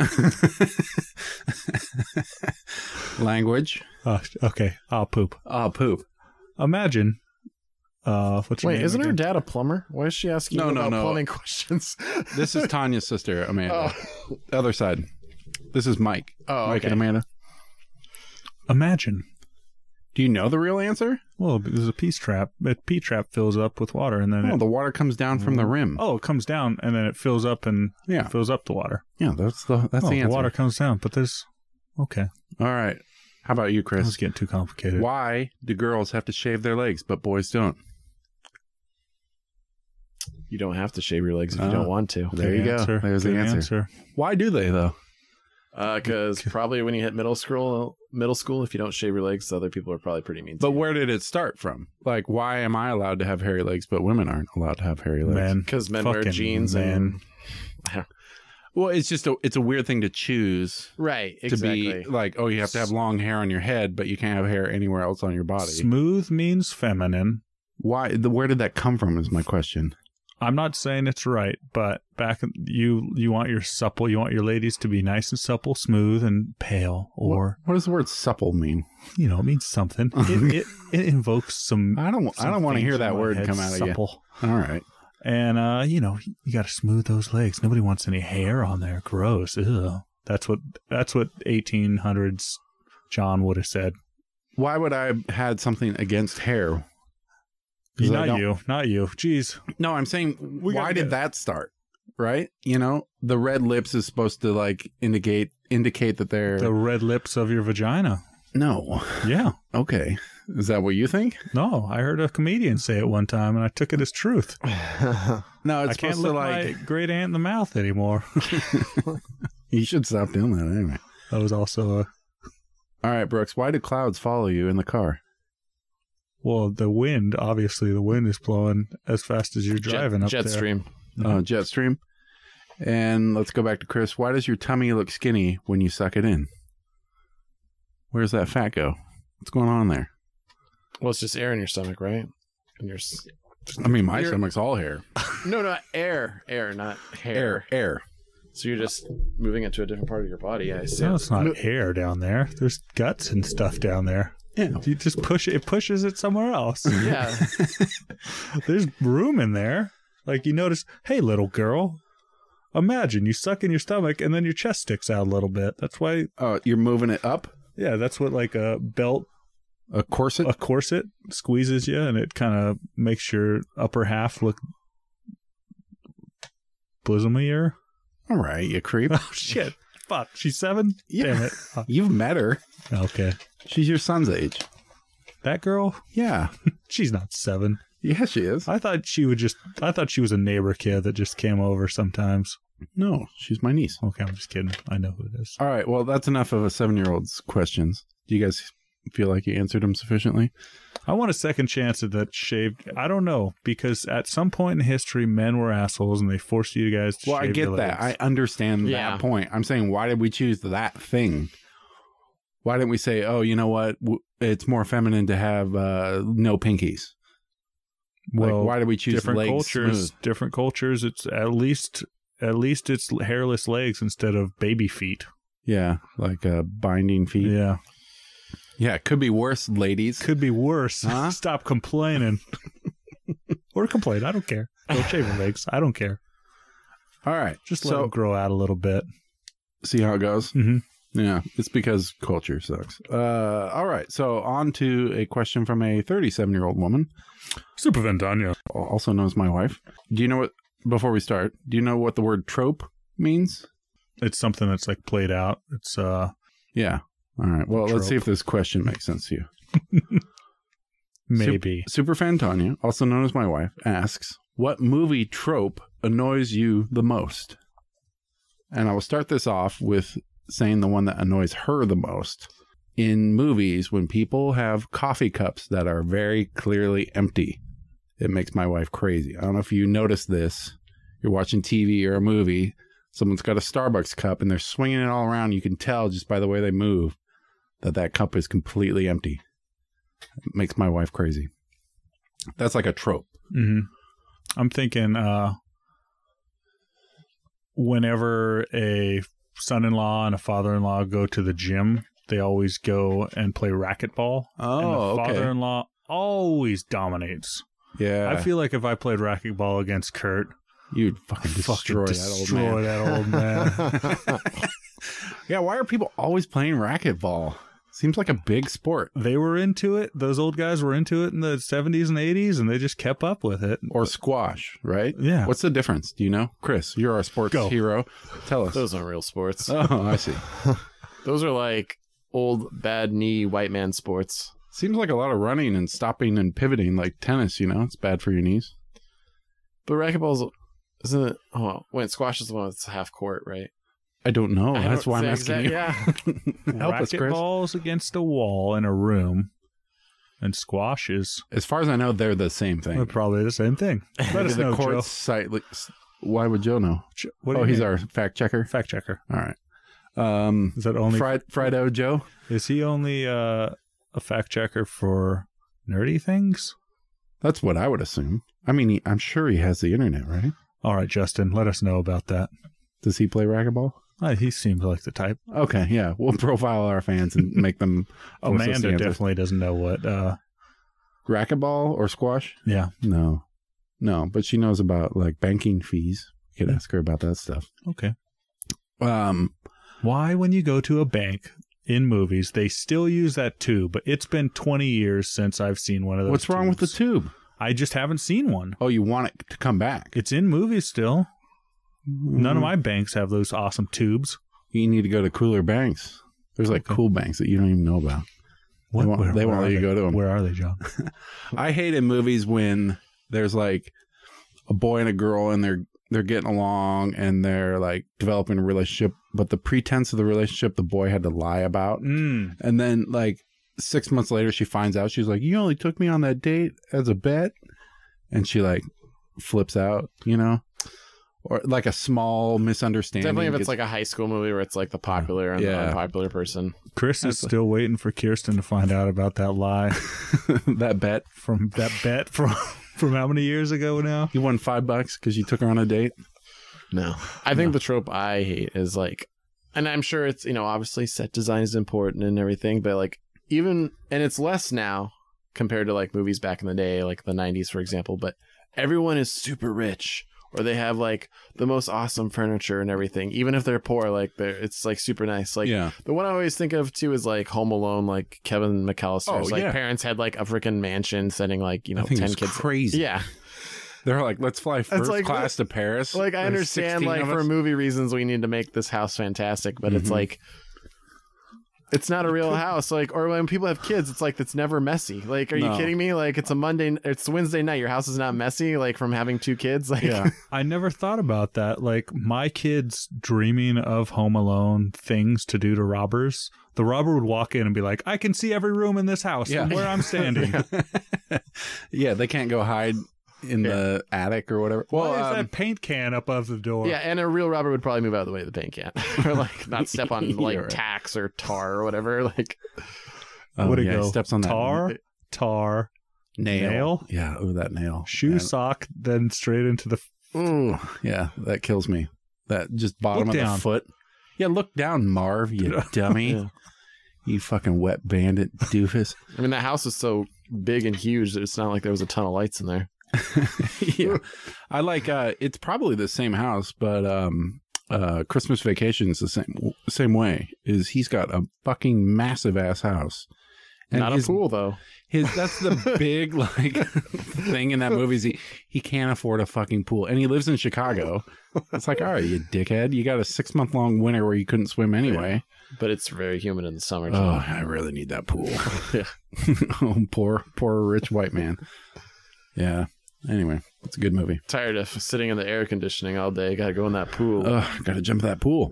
Language. Uh, okay, I'll poop. Oh, poop. Imagine uh what's your Wait, name isn't her again? dad a plumber? Why is she asking No, you no, about no. plumbing questions? This is Tanya's sister, Amanda. oh, Other side. This is Mike. oh Mike okay. and Amanda. Imagine. Do you know the real answer? Well, there's a P trap. A P trap fills up with water and then Oh, it, the water comes down from the rim. oh, it comes down and then it fills up and Yeah. fills up the water. Yeah, that's the that's oh, the the answer. water comes down, but there's okay. All right. How about you, That Chris? was getting too complicated. Why do girls have to shave their legs but boys don't? You don't have to shave your legs if you Oh. don't want to. There Good you go. answer. There's the Good answer. Why do they though? Because probably when you hit middle school, middle school, if you don't shave your legs, other people are probably pretty mean. But where did it start from? Like, why am I allowed to have hairy legs but women aren't allowed to have hairy legs? Men. because men wear Fucking jeans men. and Well, it's just a it's a weird thing to choose right, to exactly. be like, oh, you have to have long hair on your head, but you can't have hair anywhere else on your body. Smooth means feminine. Why? The, where did that come from? Is my question. I'm not saying it's right, but back in- you you want your supple, you want your ladies to be nice and supple, smooth and pale, or What, what does the word supple mean? you know, it means something. It it, it invokes some. I don't. I some don't want to things hear in that my word head, come out of supple. you. All right. And uh, you know, you got to smooth those legs. Nobody wants any hair on there. Gross. Ew. That's what that's what eighteen hundreds John would have said. Why would I have had something against hair? 'Cause I Not don't- you, not you. Jeez. No, I'm saying, We why gotta did get- that start? Right? You know, the red lips is supposed to like indicate indicate that they're The red lips of your vagina. no. Yeah. Okay, is that what you think? No, I heard a comedian say it one time, and I took it as truth. No, it's I can't supposed look to like. my great aunt in the mouth anymore. You should stop doing that anyway. That was also a All right, Brooks. Why do clouds follow you in the car? well, the wind. Obviously, the wind is blowing as fast as you're driving jet, up jet there. stream. Uh, jet stream. And let's go back to Chris. Why does your tummy look skinny when you suck it in? Where's that fat go? What's going on there? Well, it's just air in your stomach, right? And your s- I mean, my You're- stomach's all hair. no, no, air, air, not hair. Air, air. So you're just moving it to a different part of your body. I see. No, it's not air down there. There's guts and stuff down there. Yeah. You just push it. It pushes it somewhere else. Yeah. There's room in there. Like you notice, hey, little girl, imagine you suck in your stomach and then your chest sticks out a little bit. That's why, Oh, you're moving it up? yeah, that's what like a belt, A corset? a corset squeezes you and it kind of makes your upper half look bosomier. All right, you creep. Oh, shit. Fuck. She's seven? Yeah. Damn it. Oh, You've met her. okay. She's your son's age. That girl? Yeah. She's not seven. Yeah, she is. I thought she would just, I thought she was a neighbor kid that just came over sometimes. No, she's my niece. Okay, I'm just kidding. I know who it is. All right, well, that's enough of a seven-year-old's questions. Do you guys feel like you answered them sufficiently? I want a second chance at that shaved. I don't know, because at some point in history, men were assholes and they forced you guys to Well, shave I get your that. I legs. understand Yeah. that point. I'm saying, why did we choose that thing? Why didn't we say, oh, you know what? W- It's more feminine to have uh, no pinkies. Well, like, why did we choose different legs cultures, smooth? different cultures, it's at least, at least it's hairless legs instead of baby feet. Yeah, like uh, binding feet. Yeah. Yeah. it could be worse, ladies. Could be worse. Huh? Stop complaining. Or complain. I don't care. Go shave your legs. I don't care. All right, Just let so them grow out a little bit. see how it goes. Mm-hmm. Yeah, it's because culture sucks. Uh, all right, so on to a question from a thirty-seven-year-old woman, Super Ventania. also known as my wife. Do you know what, before we start, do you know what the word trope means? It's something that's like played out. It's, uh, Yeah. All right, well, let's see Trope. if this question makes sense to you. maybe. Superfan Tanya, also known as my wife, asks, what movie trope annoys you the most? And I will start this off with saying the one that annoys her the most. In movies, when people have coffee cups that are very clearly empty, it makes my wife crazy. I don't know if you noticed this. You're watching T V or a movie, someone's got a Starbucks cup and they're swinging it all around. You can tell just by the way they move that that cup is completely empty. It makes my wife crazy. That's like a trope. Mm-hmm. I'm thinking uh, whenever a son-in-law and a father-in-law go to the gym, they always go and play racquetball. Oh, and the okay. father-in-law always dominates. Yeah. I feel like if I played racquetball against Kurt, You'd fucking destroy, fucking destroy that old man. that old man. Yeah, why are people always playing racquetball? Seems like a big sport. They were into it. Those old guys were into it in the seventies and eighties, and they just kept up with it. Or squash, right? Yeah. What's the difference? Do you know? Chris, you're our sports Go. hero. Tell us. Those aren't real sports. Oh, I see. Those are like old bad knee white man sports. Seems like a lot of running and stopping and pivoting like tennis, you know? It's bad for your knees. But racquetball's isn't it? Oh, wait, squash is the one that's half court, right? I don't know. I That's don't why I'm say asking exact- you. Yeah. Help us, Chris. Racquetball's against a wall in a room, and squash is As far as I know, they're the same thing. they're probably the same thing. Let us the know, Joe. courts slightly. Why would Joe know? Jo- What do Oh, you he's think? our fact checker. fact checker. All right. Um, Is that only? Fried, Frido Joe. Is he only uh, a fact checker for nerdy things? That's what I would assume. I mean, he, I'm sure he has the internet, right? All right, Justin, let us know about that. Does he play racquetball? Uh, he seems like the type. Okay, yeah. We'll profile our fans and make them... Amanda definitely doesn't know what... Uh, racquetball or squash? Yeah. No. No, but she knows about, like, banking fees. You could ask her about that stuff. Okay. Um, Why, when you go to a bank in movies, they still use that tube, but it's been twenty years since I've seen one of those What's wrong tubes. with the tube? I just haven't seen one. Oh, you want it to come back? It's in movies still. None of my banks have those awesome tubes. You need to go to cooler banks. There's like Okay. cool banks that you don't even know about. What? They won't, Where- they where won't are let you they? go to them. Where are they, John? I hate in movies when there's like a boy and a girl and they're they're getting along and they're like developing a relationship, but the pretense of the relationship the boy had to lie about. Mm. And then like six months later she finds out, she's like, you only took me on that date as a bet. And she like flips out, you know? Or like a small misunderstanding. Definitely if it's gets- like a high school movie where it's like the popular and Yeah. the unpopular person. Chris is That's like- still waiting for Kirsten to find out about that lie that bet. from that bet from from how many years ago now? You won five bucks because you took her on a date. No. I think the trope I hate is like, and I'm sure it's, you know, obviously set design is important and everything, but like even, and it's less now compared to like movies back in the day, like the nineties, for example, but everyone is super rich or they have like the most awesome furniture and everything. Even if they're poor, like they're, it's like super nice. Like Yeah. the one I always think of too is like Home Alone, like Kevin McAllister's Oh, like yeah. parents had like a freaking mansion sending like, you know, I think ten it's kids. crazy. Yeah. They're like, let's fly first like- class to Paris. Like I There's understand sixteen like of for us. movie reasons we need to make this house fantastic, but it's Mhm. like it's not a real house. Like, or when people have kids, it's like it's never messy. Like, are you No. kidding me? Like, it's a Monday, it's Wednesday night. Your house is not messy. Like from having two kids. Like, Yeah. I never thought about that. Like my kids dreaming of Home Alone things to do to robbers. The robber would walk in and be like, "I can see every room in this house Yeah. from where I'm standing." Yeah, they can't go hide in Yeah. the attic or whatever. Well, Well, Why is um, that paint can above the door? yeah. And a real robber would probably move out of the way of the paint can, or like not step on like You're right. tacks or tar or whatever. Like, oh, Would it yeah, he go steps on that tar, tar, nail. nail? Yeah, oh, that nail. shoe, Yeah. sock, then straight into the. Ooh, yeah, that kills me. That just bottom Look of down. the foot. Yeah, look down, Marv, you dummy. Yeah. You fucking wet bandit doofus. I mean, that house is so big and huge that it's not like there was a ton of lights in there. Yeah. I like uh it's probably the same house, but um uh Christmas Vacation is the same same way. Is he's got a fucking massive ass house. And Not his, a pool though. His that's the big like thing in that movie is he he can't afford a fucking pool and he lives in Chicago. It's like, all right, you dickhead, you got a six month long winter where you couldn't swim anyway. But it's very humid in the summer. Oh, too. I really need that pool. Yeah. Oh, poor poor rich white man. Yeah. Anyway, it's a good movie. Tired of sitting in the air conditioning all day. Got to go in that pool. Ugh, gotta jump that pool.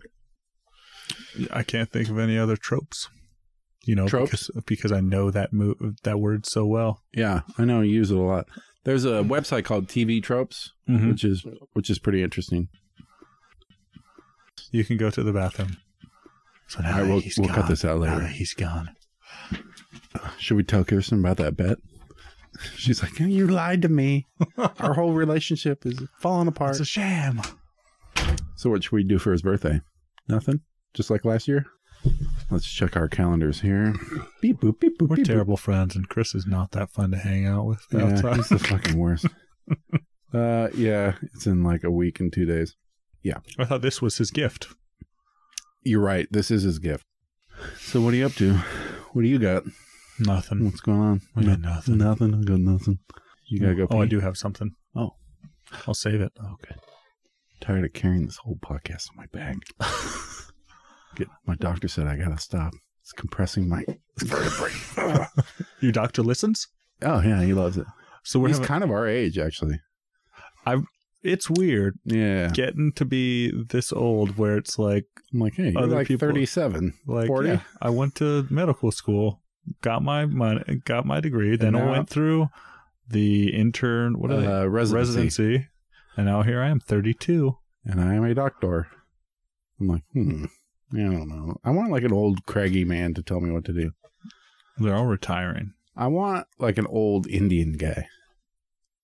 I can't think of any other tropes. You know, Tropes? because, because I know that mo- that word so well. Yeah, I know you use it a lot. There's a website called T V Tropes, Mhm. which is which is pretty interesting. You can go to the bathroom. So now All right, we'll- he's we'll gone. cut this out later. Now that he's gone. Should we tell Kirsten about that bet? She's like, you lied to me. Our whole relationship is falling apart. It's a sham. So what should we do for his birthday? Nothing? Just like last year? Let's check our calendars here. Beep boop, beep boop, We're beep, terrible friends, and Chris is not that fun to hang out with boop. Yeah, outside. he's the fucking worst. uh, yeah, it's in like a week and two days. I thought this was his gift. You're right. This is his gift. So what are you up to? What do you got? Nothing. What's going on? I got nothing. Nothing. I got nothing. You gotta go. Oh, I pee? do have something. Oh. I'll save it. Okay. Tired of carrying this whole podcast in my bag. Get, my doctor said I gotta stop. It's compressing my vertebrae. Your doctor listens? Oh yeah, he loves it. So we're He's having, kind of our age, actually. it's weird Yeah. getting to be this old where it's like, I'm like, hey, you're Other like people- thirty-seven. like forty? yeah, I went to medical school, got my money, got my degree, then now- I went through the intern, what are they? Uh, residency. residency, and now here I am, thirty-two. And I am a doctor. I'm like, hmm. I don't know. I want like an old craggy man to tell me what to do. They're all retiring. I want like an old Indian guy.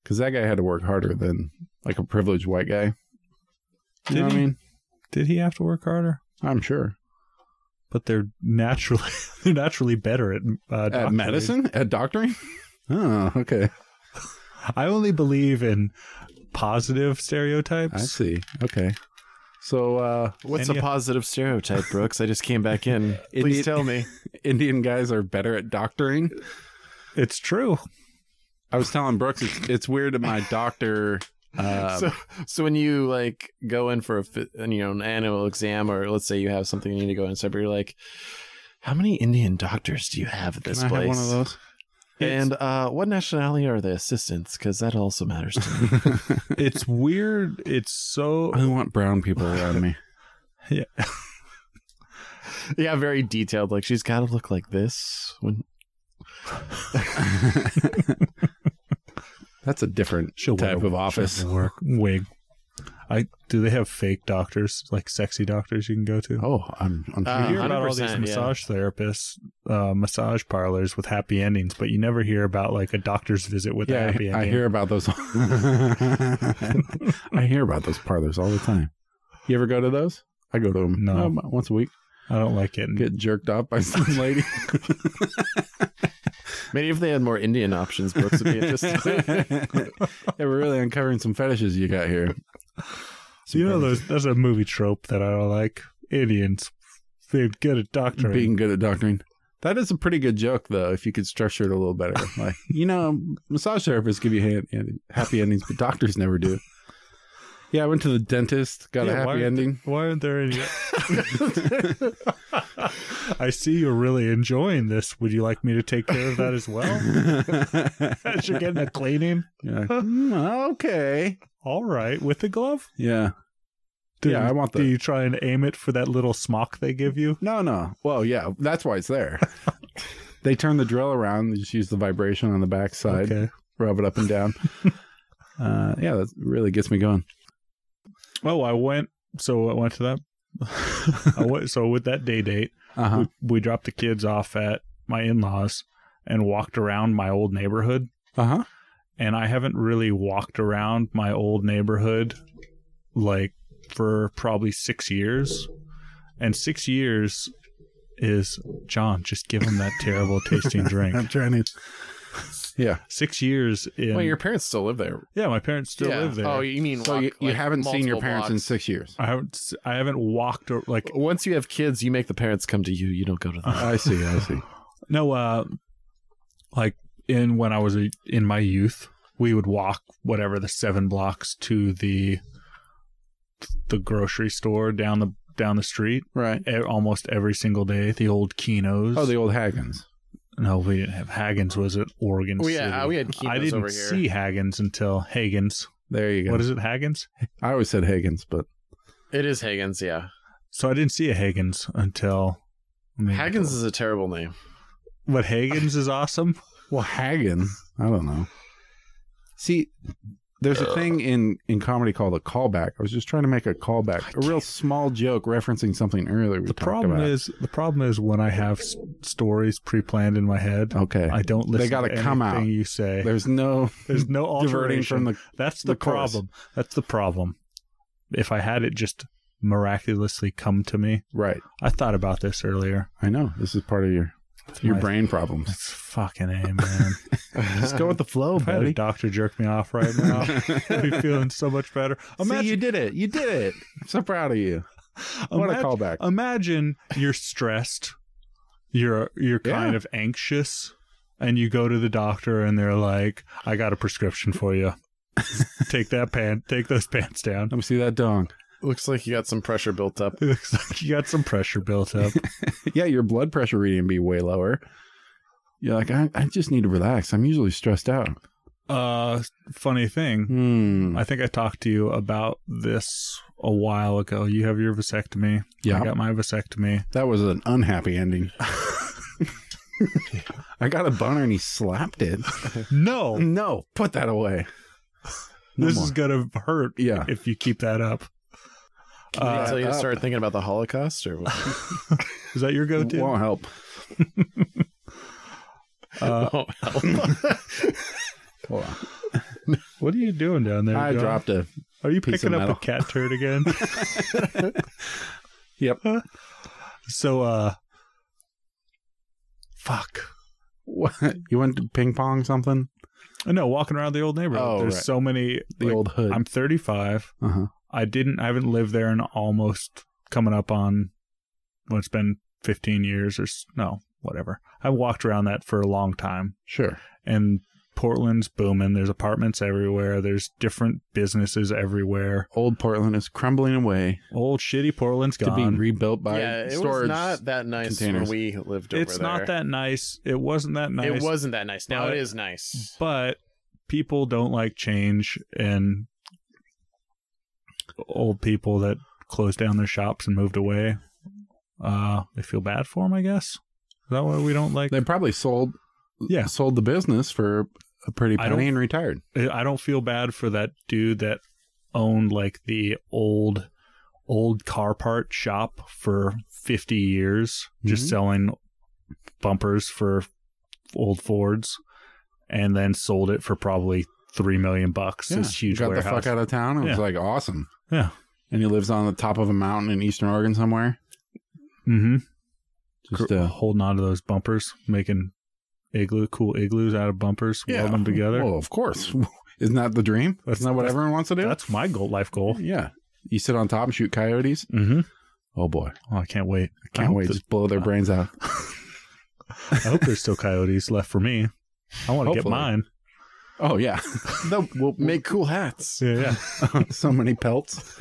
Because that guy had to work harder than like a privileged white guy. You Did know what I he? mean? Did he have to work harder? I'm sure. But they're naturally they're naturally better at uh, At doctoring. medicine? At doctoring? Oh, okay. I only believe in positive stereotypes. I see. Okay. So, uh, What's And a you- positive stereotype, Brooks? I just came back in. Please Indian- tell me. Indian guys are better at doctoring. It's true. I was telling Brooks, it's, it's weird that my doctor. Uh, so, so when you like go in for a fi- you know an annual exam, or let's say you have something you need to go in, so you're like, how many Indian doctors do you have at this can I place? have one of those? And uh, what nationality are the assistants? Because that also matters to me. It's weird. It's so I don't want brown people around me. yeah. Yeah, very detailed. Like she's got to look like this. When That's a different She'll type wear- of office. she'll work wig. I do. They have fake doctors, like sexy doctors, you can go to. Oh, I'm. I'm Uh, You hear about all these one hundred percent, yeah. massage therapists, uh, massage parlors with happy endings, but you never hear about like a doctor's visit with a yeah, happy I, I ending. hear about those. I hear about those parlors all the time. You ever go to those? I go to them No. about once a week. I don't like it. Get jerked off by some lady. maybe if they had more Indian options, Brooks would be interested. Yeah, we're really uncovering some fetishes you got here. So you know, there's that's a movie trope that I don't like. Indians being good at doctoring. Being good at doctoring. That is a pretty good joke, though, if you could structure it a little better. Like, you know, massage therapists give you hand, happy endings, but doctors never do. Yeah, I went to the dentist, got Yeah, a why happy aren't ending. there- why aren't there any? I see you're really enjoying this. Would you like me to take care of that as well? As you're getting a cleaning? Yeah. Mm, okay. All right. With the glove? Yeah. Do, Yeah, I want Do the- you try and aim it for that little smock they give you? No, no. Well, yeah, that's why it's there. They turn the drill around. They just use the vibration on the back side, Okay. rub it up and down. uh, yeah, that really gets me going. Oh, I went. So I went to that. I went, so with that day date, Uh-huh. we, we dropped the kids off at my in-laws and walked around my old neighborhood. Uh-huh. And I haven't really walked around my old neighborhood like for probably six years. And six years is, John, just give him that terrible tasting drink. I'm trying to. Yeah. Six years in. Well, your parents still live there. yeah, my parents still Yeah. live there. Oh, you mean So walk, you, you like, haven't seen your multiple parents in blocks. six years. I haven't. s- I haven't walked or like. Once you have kids, you make the parents come to you. You don't go to them. I see. I see. No, uh, like in when I was a, in my youth, we would walk whatever the seven blocks to the the grocery store down the down the street Right. e- almost every single day. The old Kino's. Oh, the old Haggans. no, we didn't have Hagen's. Was at Oregon Oh, City. yeah, we had Kino's I didn't over here. see Hagen's until Hagen's. There you go. What is it, Hagen's? I always said Haggans, but It is Hagen's, yeah. So I didn't see a Hagen's until. maybe- Hagen's is a terrible name. But Hagen's is awesome. well, Hagen. I don't know. See, there's a thing in in comedy called a callback. I was just trying to make a callback, a real small joke referencing something earlier we The talked problem about. is the problem is when I have s- stories pre-planned in my head. Okay, I don't listen. They gotta to come anything out. you say. there's no There's no diverting alteration. from the. That's the, the chorus. problem. That's the problem. If I had it just miraculously come to me, Right. I thought about this earlier. I know. This is part of your It's your my- brain problems. It's fucking A, man. Just go with the flow, If I had a doctor jerk me off right now, I'd be feeling so much better. See, you did it. You did it. I'm so proud of you. What a imagine- callback. Imagine you're stressed, you're you're kind Yeah. of anxious, and you go to the doctor and they're like, "I got a prescription for you. Take that pant, take those pants down." Let me see that dong. Looks like you got some pressure built up. It looks like you got some pressure built up. Yeah, your blood pressure reading be way lower. You're like, I, I just need to relax. I'm usually stressed out. Uh, funny thing, Hmm. I think I talked to you about this a while ago. You have your vasectomy. Yeah. I got my vasectomy. That was an unhappy ending. I got a boner and he slapped it. No, No, put that away. No this more. is gonna hurt. Yeah. if you keep that up. Can I Uh, tell you to up. start thinking about the Holocaust? Or what? Is that your go-to? Won't help. Uh, Oh, hell. Hold on. What are you doing down there? I John? dropped a. Are you piece picking of up metal. a cat turd again? Yep. So, uh, fuck. What? You went to ping pong something? No, walking around the old neighborhood. Oh, There's right. so many. The like, old hood. I'm thirty-five. Uh huh. I didn't. I haven't lived there in almost coming up on. Well, it's been fifteen years or s- no, whatever. I walked around that for a long time, Sure. and Portland's booming. There's apartments everywhere. There's different businesses everywhere. Old Portland is crumbling away Old shitty Portland's to gone. be rebuilt by yeah, it storage. was not that nice containers. when we lived over It's there. not that nice. It wasn't that nice. It wasn't that nice. Now but- it is nice. But people don't like change, and old people that closed down their shops and moved away, uh, they feel bad for them, I guess. Is that why we don't like? They probably sold. Yeah. Sold the business for a pretty I don't- penny and retired. I don't feel bad for that dude that owned like the old, old car part shop for fifty years, just Mhm. selling bumpers for old Fords, and then sold it for probably three million bucks. This huge got warehouse. the fuck out of town. It was Yeah. like awesome. Yeah. And he lives on the top of a mountain in Eastern Oregon somewhere. Mm-hmm. Just uh, holding on to those bumpers, making igloo, cool igloos out of bumpers, yeah. weld them together. Well, of course. Isn't that the dream? That's- Isn't that what that's- everyone wants to do? That's my goal, life goal. Yeah. You sit on top and shoot coyotes. Mm-hmm. Oh boy, Oh, I can't wait. I can't hope wait. that- Just blow their brains out. I hope there's still coyotes left for me. I want to get Hopefully. mine. Oh yeah. They'll- we'll Make cool hats. Yeah, yeah. so many pelts.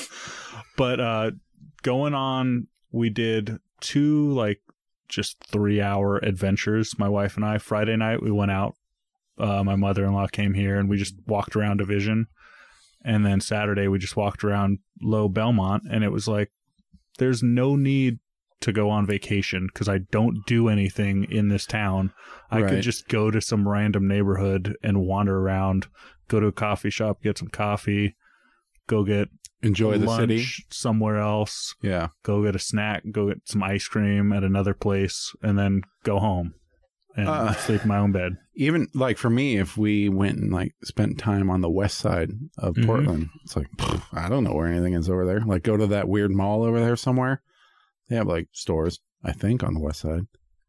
But uh, going on, we did two like just three hour adventures. My wife and I. Friday night we went out. Uh, my mother in law came here and we just walked around Division. And then Saturday we just walked around Low Belmont, and it was like, there's no need to go on vacation because I don't do anything in this town. I Right. could just go to some random neighborhood and wander around, go to a coffee shop, get some coffee, go get Enjoy the lunch city. somewhere else, Yeah. go get a snack, go get some ice cream at another place, and then go home and Uh, sleep in my own bed. Even like for me, if we went and like spent time on the west side of Mhm. Portland, it's like pff, I don't know where anything is over there. Like go to that weird mall over there somewhere. They have like stores, I think, on the west side.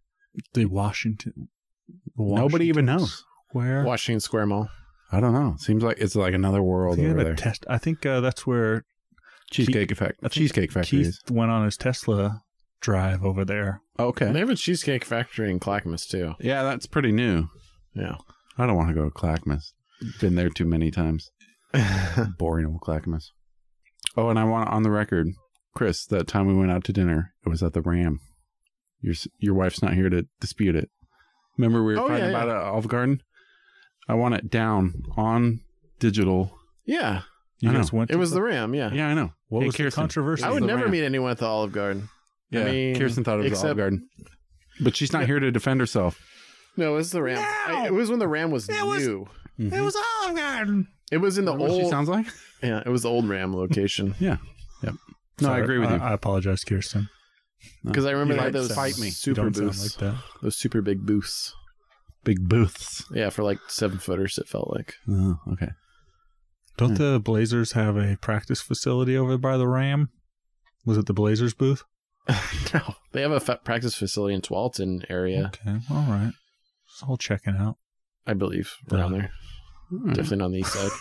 The Washington. the Nobody even Washington knows. Square. Washington Square Mall. I don't know. Seems like it's like another I world think, they over have a there. test, I think uh, that's where Cheesecake effect. I think Cheesecake factory. Keith is. went on his Tesla drive over there. Okay. They have a cheesecake factory in Clackamas too. Yeah, that's pretty new. Yeah. I don't want to go to Clackamas. Been there too many times. Boring old Clackamas. Oh, and I want on the record, Chris, that time we went out to dinner, it was at the Ram. Your your wife's not here to dispute it. Remember we were Oh, fighting yeah, about yeah. it at Olive Garden? I want it down on digital. Yeah. You I guys know. went It to was the, the Ram. Yeah. Yeah, I know. what Hey, was the Kirsten. controversy? I This would is the never Ram. meet anyone at the Olive Garden. Yeah, mean, Kirsten thought it was except- Olive Garden. But she's not here to defend herself. No, it was the Ram. I- it was when the Ram was It was- new. Mhm. It was Olive Garden. It was in the Is that what she old. sounds like? Yeah, it was the old Ram location. Yeah. Yep. No, I Sorry, agree with you. I, I apologize, Kirsten. Because I remember You they had might those fight me. You super don't sound booths. like that. Those super big booths. Big booths. Yeah, for like seven footers, it felt like. Oh, okay. Don't the Blazers have a practice facility over by the Ram? Was it the Blazers booth? No, they have a fa- practice facility in Tualatin area, Okay, all right. It's all checking out. I believe, around there. Hmm. Definitely not on the east side.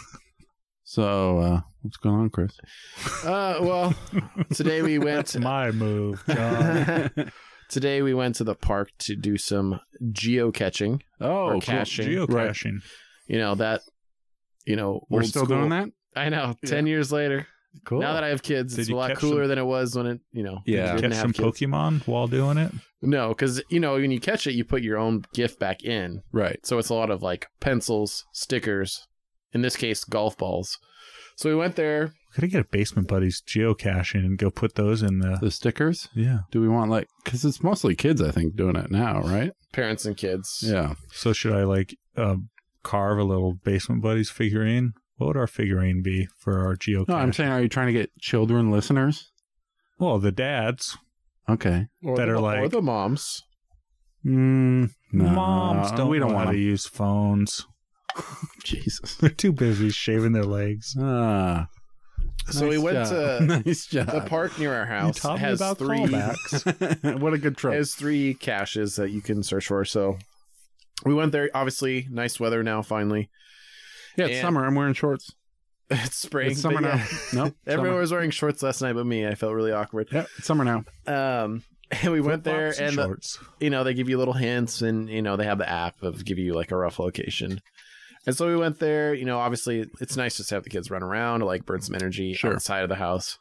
So, uh, what's going on, Chris? Uh, well, today we went. That's my move, John. Today we went to the park to do some geocaching. Oh, Or cool. caching. Geocaching. You know that. You know, We're old still school- doing that? I know. Ten years later. Cool. Now that I have kids, Did it's a you lot catch cooler some- than it was when it. You know. Yeah. didn't Catch have some kids. Pokemon while doing it? No, because you know when you catch it, you put your own gift back in. Right. So it's a lot of like pencils, stickers. In this case, golf balls. So we went there. Could I get a Basement Buddies geocaching and go put those in the... The stickers? Yeah. Do we want like, because it's mostly kids, I think, doing it now, right? Parents and kids. Yeah. So should I like uh, carve a little Basement Buddies figurine? What would our figurine be for our geocache? No, I'm saying, are you trying to get children listeners? Well, the dads. Okay. Or that the, are or like- the moms. Mm, no, Moms don't we don't know want how to them. use phones. Jesus. They're too busy shaving their legs. Ah. So nice we went job. to nice job. the park near our house. taught me has about three callbacks. What a good trip. has three caches that you can search for. So we went there. Obviously, nice weather now. Finally, Yeah, it's and- summer. I'm wearing shorts. it's spring. It's summer but now. yeah. Nope. Everyone summer. was wearing shorts last night, but me. I felt really awkward. Yeah, it's summer now. Um, and we went there, Flip-flops and the, shorts. you know they give you little hints, and you know they have the app of give you like a rough location. And so we went there. You know, obviously it's nice just to have the kids run around to like burn some energy Sure. outside of the house.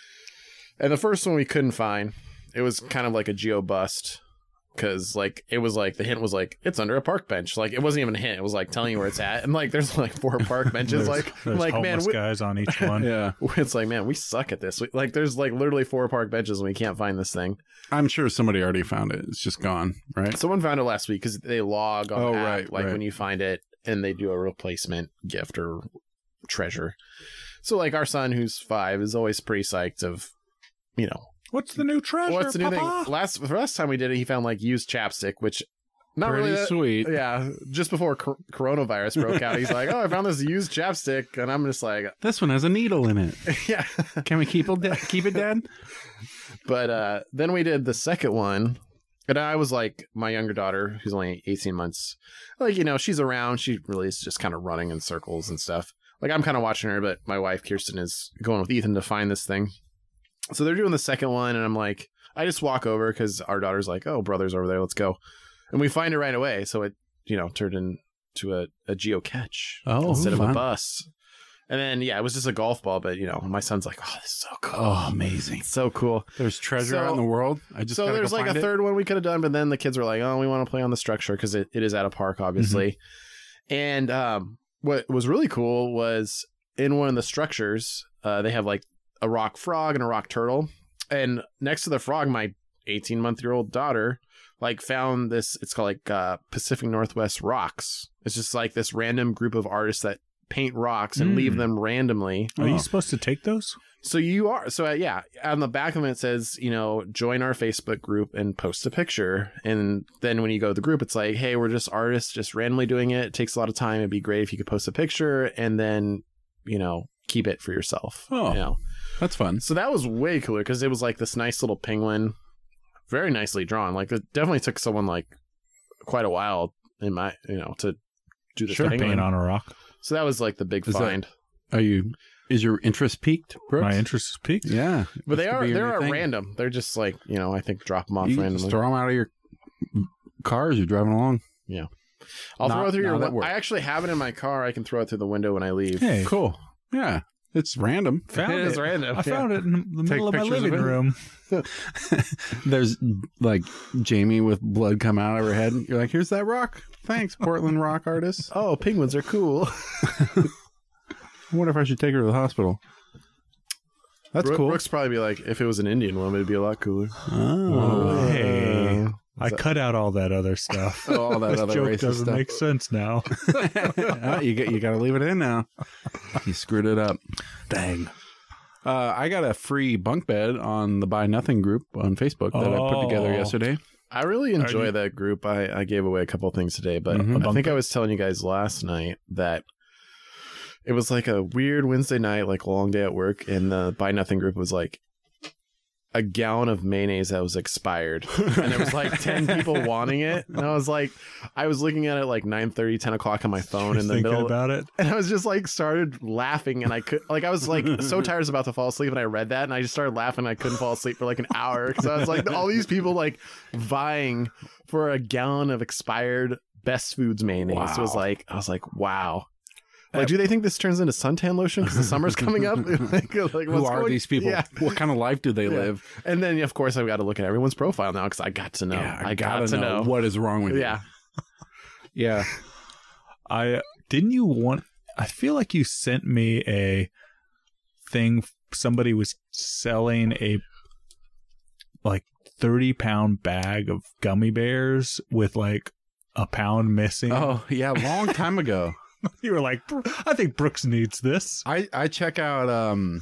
And the first one we couldn't find. It was kind of like a geo bust because like it was like the hint was like it's under a park bench. Like it wasn't even a hint. It was like telling you where it's at. And like there's like four park benches. There's, like there's like man, homeless we, guys on each one. Yeah. it's like man, we suck at this. We, like there's like literally four park benches and we can't find this thing. I'm sure somebody already found it. It's just gone, right? Someone found it last week because they log on Oh, the app, right, like right. when you find it and they do a replacement gift or treasure. So like our son who's five is always pretty psyched of, you know, What's the new treasure, what's the new Papa? thing? Last the last time we did it, he found like used chapstick, which not Pretty really that, sweet. yeah. Just before cor- coronavirus broke out, he's like, "Oh, I found this used chapstick," and I'm just like, This one has a needle in it. "Yeah." Can we keep it, da- keep it, Dad? But uh, then we did the second one, and I was like, my younger daughter, who's only eighteen months, like you know, she's around. She really is just kind of running in circles and stuff. Like I'm kind of watching her, but my wife Kirsten is going with Ethan to find this thing. So they're doing the second one, and I'm like, I just walk over because our daughter's like, "Oh, brother's over there, let's go," and we find it right away. So it, you know, turned into a a geo catch Oh, instead of a fun. bus. And then yeah, it was just a golf ball, but you know, my son's like, "Oh, this is so cool, Oh, amazing. it's so cool." There's treasure So- out in the world. I just So gotta there's go like a find it. third one we could have done, but then the kids were like, "Oh, we want to play on the structure because it, it is at a park, obviously." Mm-hmm. And um, what was really cool was in one of the structures, uh, they have like a rock frog and a rock turtle, and next to the frog, my eighteen month year old daughter like found this. It's called like uh, Pacific Northwest Rocks. It's just like this random group of artists that paint rocks and Mm. leave them randomly. Are Oh. you supposed to take those? So you are. So uh, yeah, on the back of it, it says, you know, join our Facebook group and post a picture. And then when you go to the group, it's like, hey, we're just artists, just randomly doing it. It takes a lot of time. It'd be great if you could post a picture and then, you know, keep it for yourself. Oh. You know? That's fun. So that was way cooler because it was like this nice little penguin, very nicely drawn. Like it definitely took someone like quite a while in my, you know, to do this Sure, penguin. paint on a rock. So that was like the big Is that- find. Are you? Is your interest peaked, Brooks? My interest is peaked. Yeah, But they This could are be your they new are thing. random. They're just like, you know, I think drop them off You can randomly. just throw them out of your car as you're driving along. I'll Not- throw it through your not at window. work. I actually have it in my car. I can throw it through the window when I leave. Hey, Cool. Yeah, it's random. Found It it. is random. I found it in the Take middle of my pictures of living it? room. There's like Jamie with blood come out of her head. You're like, here's that rock. Thanks, Portland rock artist. Oh, penguins are cool. I wonder if I should take her to the hospital. That's Brooke- cool. Brooks probably be like, if it was an Indian one, it'd be a lot cooler. Oh. Hey. Uh, I cut out all that other stuff. Oh, all that This other joke racist doesn't stuff. make sense now. Ah, you got you got to leave it in now. You screwed it up. Dang. Uh, I got a free bunk bed on the Buy Nothing group on Facebook that I put together Oh. yesterday. I really enjoy you- that group. I, I gave away a couple of things today, but Mhm. I Bunk think I bed. was telling you guys last night that it was like a weird Wednesday night, like a long day at work, and the Buy Nothing group was like a gallon of mayonnaise that was expired. And there was like ten people wanting it. And I was like, I was looking at it like nine thirty, ten o'clock on my phone in the Thinking middle. about it. And I was just like started laughing and I could like I was like so tired I was about to fall asleep and I read that and I just started laughing and I couldn't fall asleep for like an hour because I was like all these people like vying for a gallon of expired Best Foods mayonnaise. It was Wow. like I was like, wow. Like, do they think this turns into suntan lotion because the summer's coming up? like, like, Who what's are going- these people? Yeah. What kind of life do they Yeah. live? And then, of course, I've got to look at everyone's profile now because I got to know. Yeah, I, got gotta to know. what is wrong with Yeah. you. Yeah. I didn't you want I feel like you sent me a thing somebody was selling a like thirty pound bag of gummy bears with like a pound missing. Oh, yeah. Long time ago. You were like, I think Brooks needs this. I, I check out um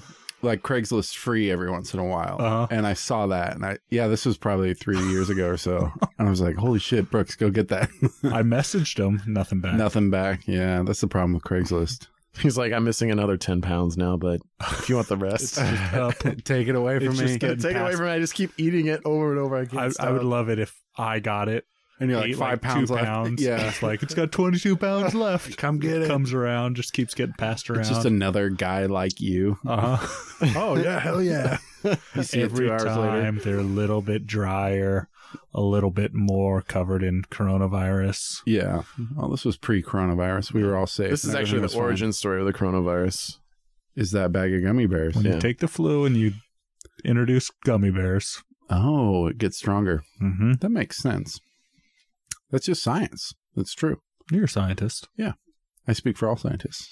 like Craigslist free every once in a while. Uh-huh. And I saw that. And I, yeah, this was probably three years ago or so. And I was like, holy shit, Brooks, go get that. I messaged him, nothing back. Nothing back. Yeah, that's the problem with Craigslist. He's like, I'm missing another ten pounds now, but if you want the rest, Up. Take it away from It's me. just getting take it away past- from me. I just keep eating it over and over. I can't I, stop. I would love it if I got it. And you're like ate, five like, pounds two left. pounds. Yeah. It's like, it's got twenty-two pounds left. Come get it. Comes around, just keeps getting passed around. It's just another guy like you. uh-huh. Oh, yeah, hell yeah. You see it Every two hours later. time they're a little bit drier, a little bit more covered in coronavirus. Yeah. Well, this was pre-coronavirus. We were all safe. This is and actually everything the was fine. origin story of the coronavirus. Is that bag of gummy bears? When Yeah. you take the flu and you introduce gummy bears. Oh, it gets stronger. Mm-hmm. That makes sense. That's just science. That's true. You're a scientist. I speak for all scientists.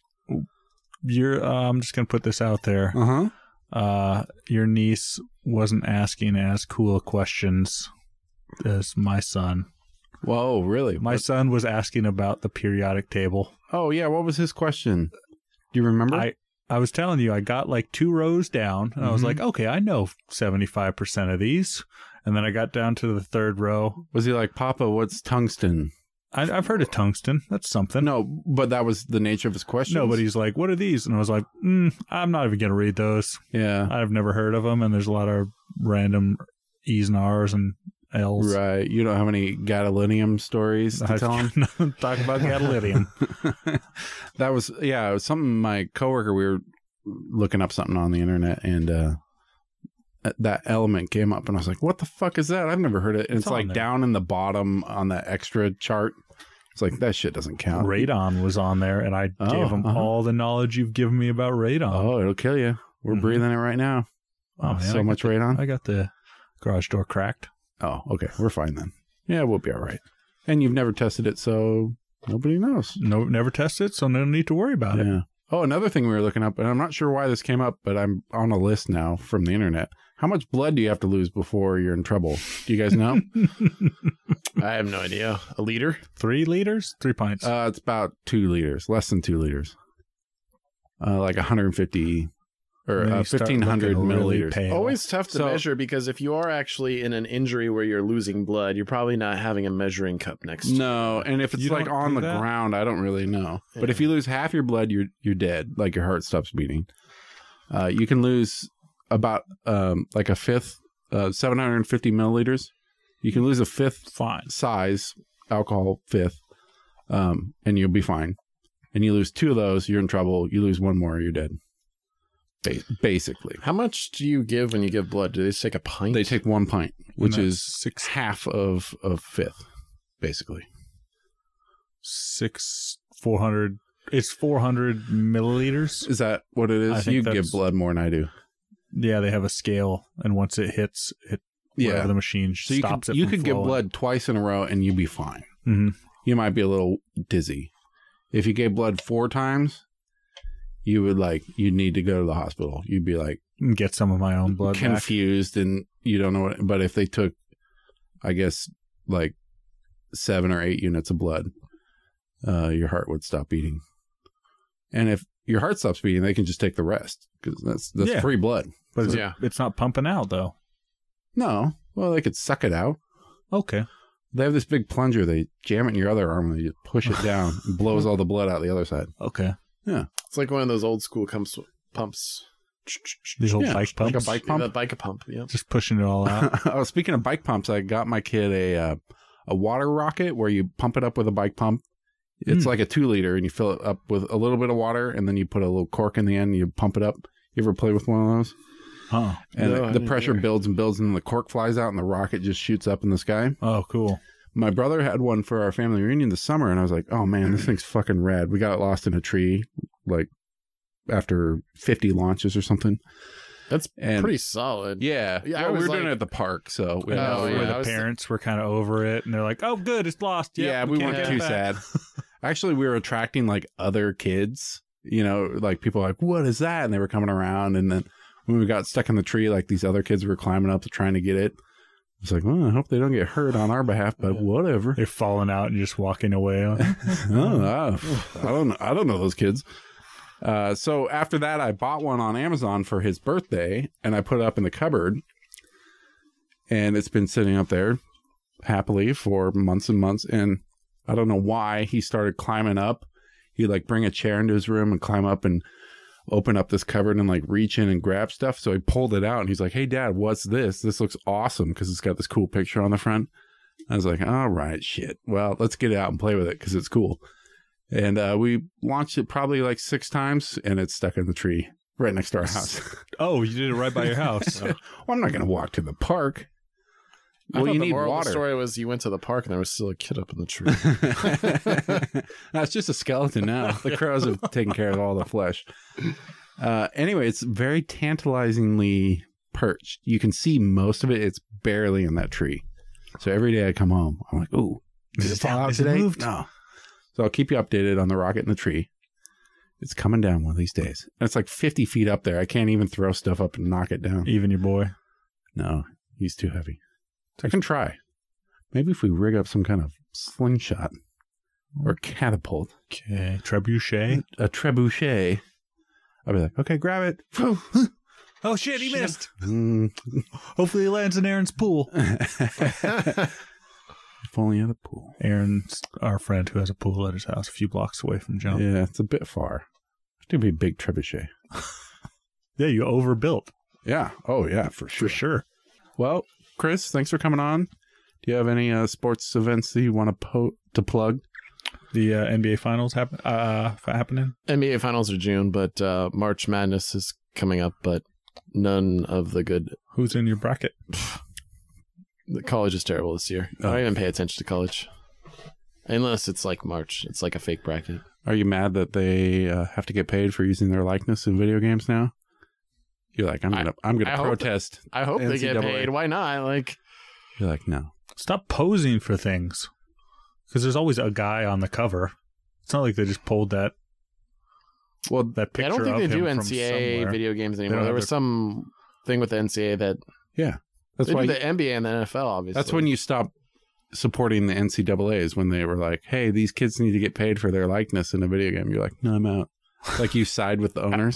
You're. Uh, I'm just gonna put this out there. Uh-huh. Uh, your niece wasn't asking as cool questions as my son. Whoa, really? My son was asking about the periodic table. Oh, yeah. What was his question? Do you remember? I I was telling you, I got like two rows down, and I was Mhm. like, okay, I know seventy-five percent of these. And then I got down to the third row. was he like, Papa, what's tungsten? I, I've heard of tungsten. That's something. No, but that was the nature of his question. No, but he's like, what are these? And I was like, mm, I'm not even going to read those. Yeah. I've never heard of them. And there's a lot of random E's and R's and L's. Right. You don't have any gadolinium stories to I tell him? talk about gadolinium. That was, yeah, it was something my coworker, we were looking up something on the internet, and uh, that element came up, and I was like, what the fuck is that? I've never heard it. And It's it's, on like there. down in the bottom on that extra chart. It's like, that shit doesn't count. Radon was on there, and I Oh, gave him uh-huh. all the knowledge you've given me about radon. Oh, it'll kill you. We're Mhm. breathing it right now. Oh, Oh, man, so I much got the- radon. I got the garage door cracked. Oh, okay. We're fine then. Yeah, we'll be all right. And you've never tested it, so nobody knows. No, never tested, so no need to worry about it. Yeah. Oh, another thing we were looking up, and I'm not sure why this came up, but I'm on a list now from the internet. How much blood do you have to lose before you're in trouble? Do you guys know? I have no idea. A liter? Three liters, three pints. uh, it's about two liters, less than two liters. Uh, like one hundred fifty or And then uh, you start fifteen hundred looking really milliliters. pale. Always tough to So- measure because if you are actually in an injury where you're losing blood, you're probably not having a measuring cup next to you. No, and if it's You like don't on do the that? ground, I don't really know. But Yeah. if you lose half your blood, you're you're dead. Like your heart stops beating. Uh, you can lose about um, like a fifth, uh, seven hundred fifty milliliters. You can lose a fifth Fine. size alcohol fifth, um, and you'll be fine. And you lose two of those, you're in trouble. You lose one more, you're dead. Ba- basically, How much do you give when you give blood? Do they just take a pint? they take one pint, which And is that's six, half of of fifth, basically. six, four hundred. It's four hundred milliliters. Is that what it I is? think You that's- give blood more than I do. Yeah, they have a scale, and once it hits, it whatever the machine So you stops could, it. you from could give flowing. blood twice in a row and you'd be fine. hmm You might be a little dizzy. If you gave blood four times, you would like, you'd need to go to the hospital. You'd be like Get some of my own blood back. confused and you don't know what, but if they took, I guess, like seven or eight units of blood, uh, your heart would stop beating. And if your heart stops beating, they can just take the rest because that's, that's Yeah. free blood. But it's, Yeah. it's not pumping out though. No. Well, they could suck it out. Okay. They have this big plunger. They jam it in your other arm and you push it down and blows all the blood out the other side. Okay. It's like one of those old school pumps. pumps. These old Yeah, bike like pumps. a bike pump. The bike pump. Yeah. Just pushing it all out. Oh, speaking of bike pumps, I got my kid a uh, a water rocket where you pump it up with a bike pump. It's Hmm. like a two liter, and you fill it up with a little bit of water, and then you put a little cork in the end. And you pump it up. You ever play with one of those? Huh. And No, I the, the didn't pressure either. builds and builds, and then the cork flies out, and the rocket just shoots up in the sky. Oh, cool. My brother had one for our family reunion this summer, and I was like, "Oh man, this thing's fucking rad." We got it lost in a tree, like after fifty launches or something. That's And pretty solid. yeah, Yeah, I well, we was were doing like- it at the park, so we Oh, had no- yeah, Where I the was- parents were kind of over it, and they're like, "Oh, good, it's lost." Yep, yeah, we, can't weren't get too it back." sad. Actually, we were attracting like other kids, you know, like people were like, "What is that?" And they were coming around. And then when we got stuck in the tree, like these other kids were climbing up to trying to get it. It's like, well, I hope they don't get hurt on our behalf, but whatever. They're falling out and just walking away. oh, I, I don't know. I don't know those kids. Uh, so after that, I bought one on Amazon for his birthday, and I put it up in the cupboard. And it's been sitting up there happily for months and months. And I don't know why he started climbing up. He'd like bring a chair into his room and climb up and open up this cupboard and like reach in and grab stuff. So he pulled it out and he's like, "Hey Dad, what's this? This looks awesome," because it's got this cool picture on the front. I was like, all right, shit. Well, let's get it out and play with it because it's cool. And uh, we launched it probably like six times and it's stuck in the tree right next to our house. Oh, you did it right by your house. Well, I'm not going to walk to the park. I Well, thought you the need moral of water. the story was you went to the park and there was still a kid up in the tree. That's just a skeleton now. The crows have taken care of all the flesh. Uh, anyway, it's very tantalizingly perched. You can see most of it. It's barely in that tree. So every day I come home, I'm like, "Ooh, did it fall out Is it today?" moved? No. So I'll keep you updated on the rocket in the tree. It's coming down one of these days. And it's like fifty feet up there. I can't even throw stuff up and knock it down. Even your boy. No, he's too heavy. I can try. Maybe if we rig up some kind of slingshot or catapult, Okay. Trebuchet. a trebuchet, I'll be like, "Okay, grab it." Oh, shit, he missed. Mm. Hopefully he lands in Aaron's pool. If only at a pool. Aaron's our friend who has a pool at his house a few blocks away from John. Yeah, it's a bit far. It's going to be a big trebuchet. Yeah, you overbuilt. Yeah. Oh, yeah, for sure. For sure. Well, Chris, thanks for coming on. Do you have any uh, sports events that you want to po- to plug? The uh, N B A Finals happen uh, happening? N B A Finals are June, but uh, March Madness is coming up, but none of the good. Who's in your bracket? The college is terrible this year. Oh. I don't even pay attention to college. Unless it's like March. It's like a fake bracket. Are you mad that they uh, have to get paid for using their likeness in video games now? You're like, I'm I- gonna, I'm gonna I hope protest. I hope they get N C double A. paid. Why not? Like, You're like, no. Stop posing for things. Because there's always a guy on the cover. It's not like they just pulled that Well, that picture I don't think of they him do from N C A A somewhere. video games don't anymore. have There was their- some thing with the N C A A that yeah. That's they why. do the N B A and the N F L. Obviously, That's when you stop supporting the N C double A is when they were like, "Hey, these kids need to get paid for their likeness in a video game." You're like, "No, I'm out." Like you side with the owners.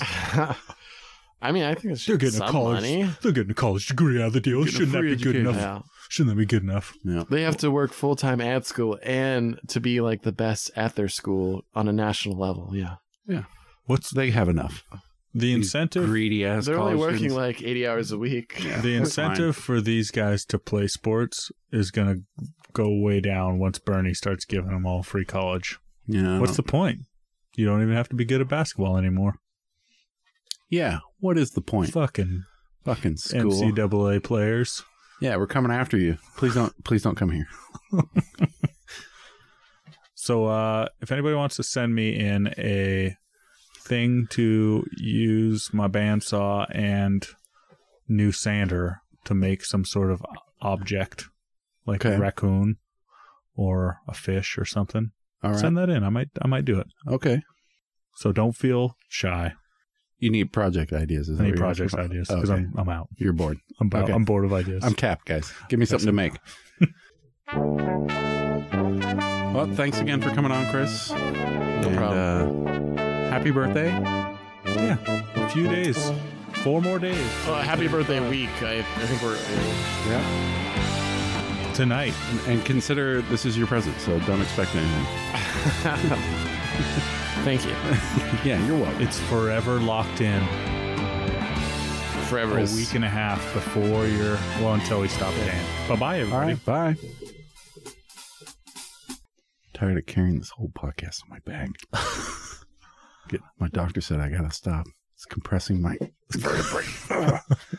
I mean, I think it's They're getting a some college. money. They're getting a college degree out of the deal. Getting a Shouldn't that free be good education. enough? Yeah. Shouldn't that be good enough? Yeah. They have to work full time at school and to be like the best at their school on a national level. Yeah, What's They have enough. the incentive? Greedy ass. they're only college working students. like eighty hours a week. Yeah, The that's fine. incentive for these guys to play sports is going to go way down once Bernie starts giving them all free college. Yeah. What's the point? You don't even have to be good at basketball anymore. Yeah. What is the point? Fucking Fucking school. N C double A players. Yeah, we're coming after you. Please don't. Please don't come here. So uh, if anybody wants to send me in a thing to use my bandsaw and new sander to make some sort of object, like Okay. a raccoon or a fish or something, All right. send that in. I might I might do it. Okay. So don't feel shy. You need project ideas. Is that I need what you're project asking for? ideas because Okay. I'm I'm out. You're bored. I'm, bo- Okay. I'm bored of ideas. I'm capped, guys. Give me something to make. Well, thanks again for coming on, Chris. No and, problem. Uh, happy birthday. yeah, a few days, four more days Oh, happy birthday week. I, I think we're. Yeah. tonight. And, and consider this is your present, so don't expect anything. Thank you. Yeah, you're welcome. It's forever locked in. Forever A is week and a half before you're well until we stop paying. Bye bye, All everybody. right, bye. Tired of carrying this whole podcast on my back. Get, my doctor said I gotta stop. It's compressing my vertebrae.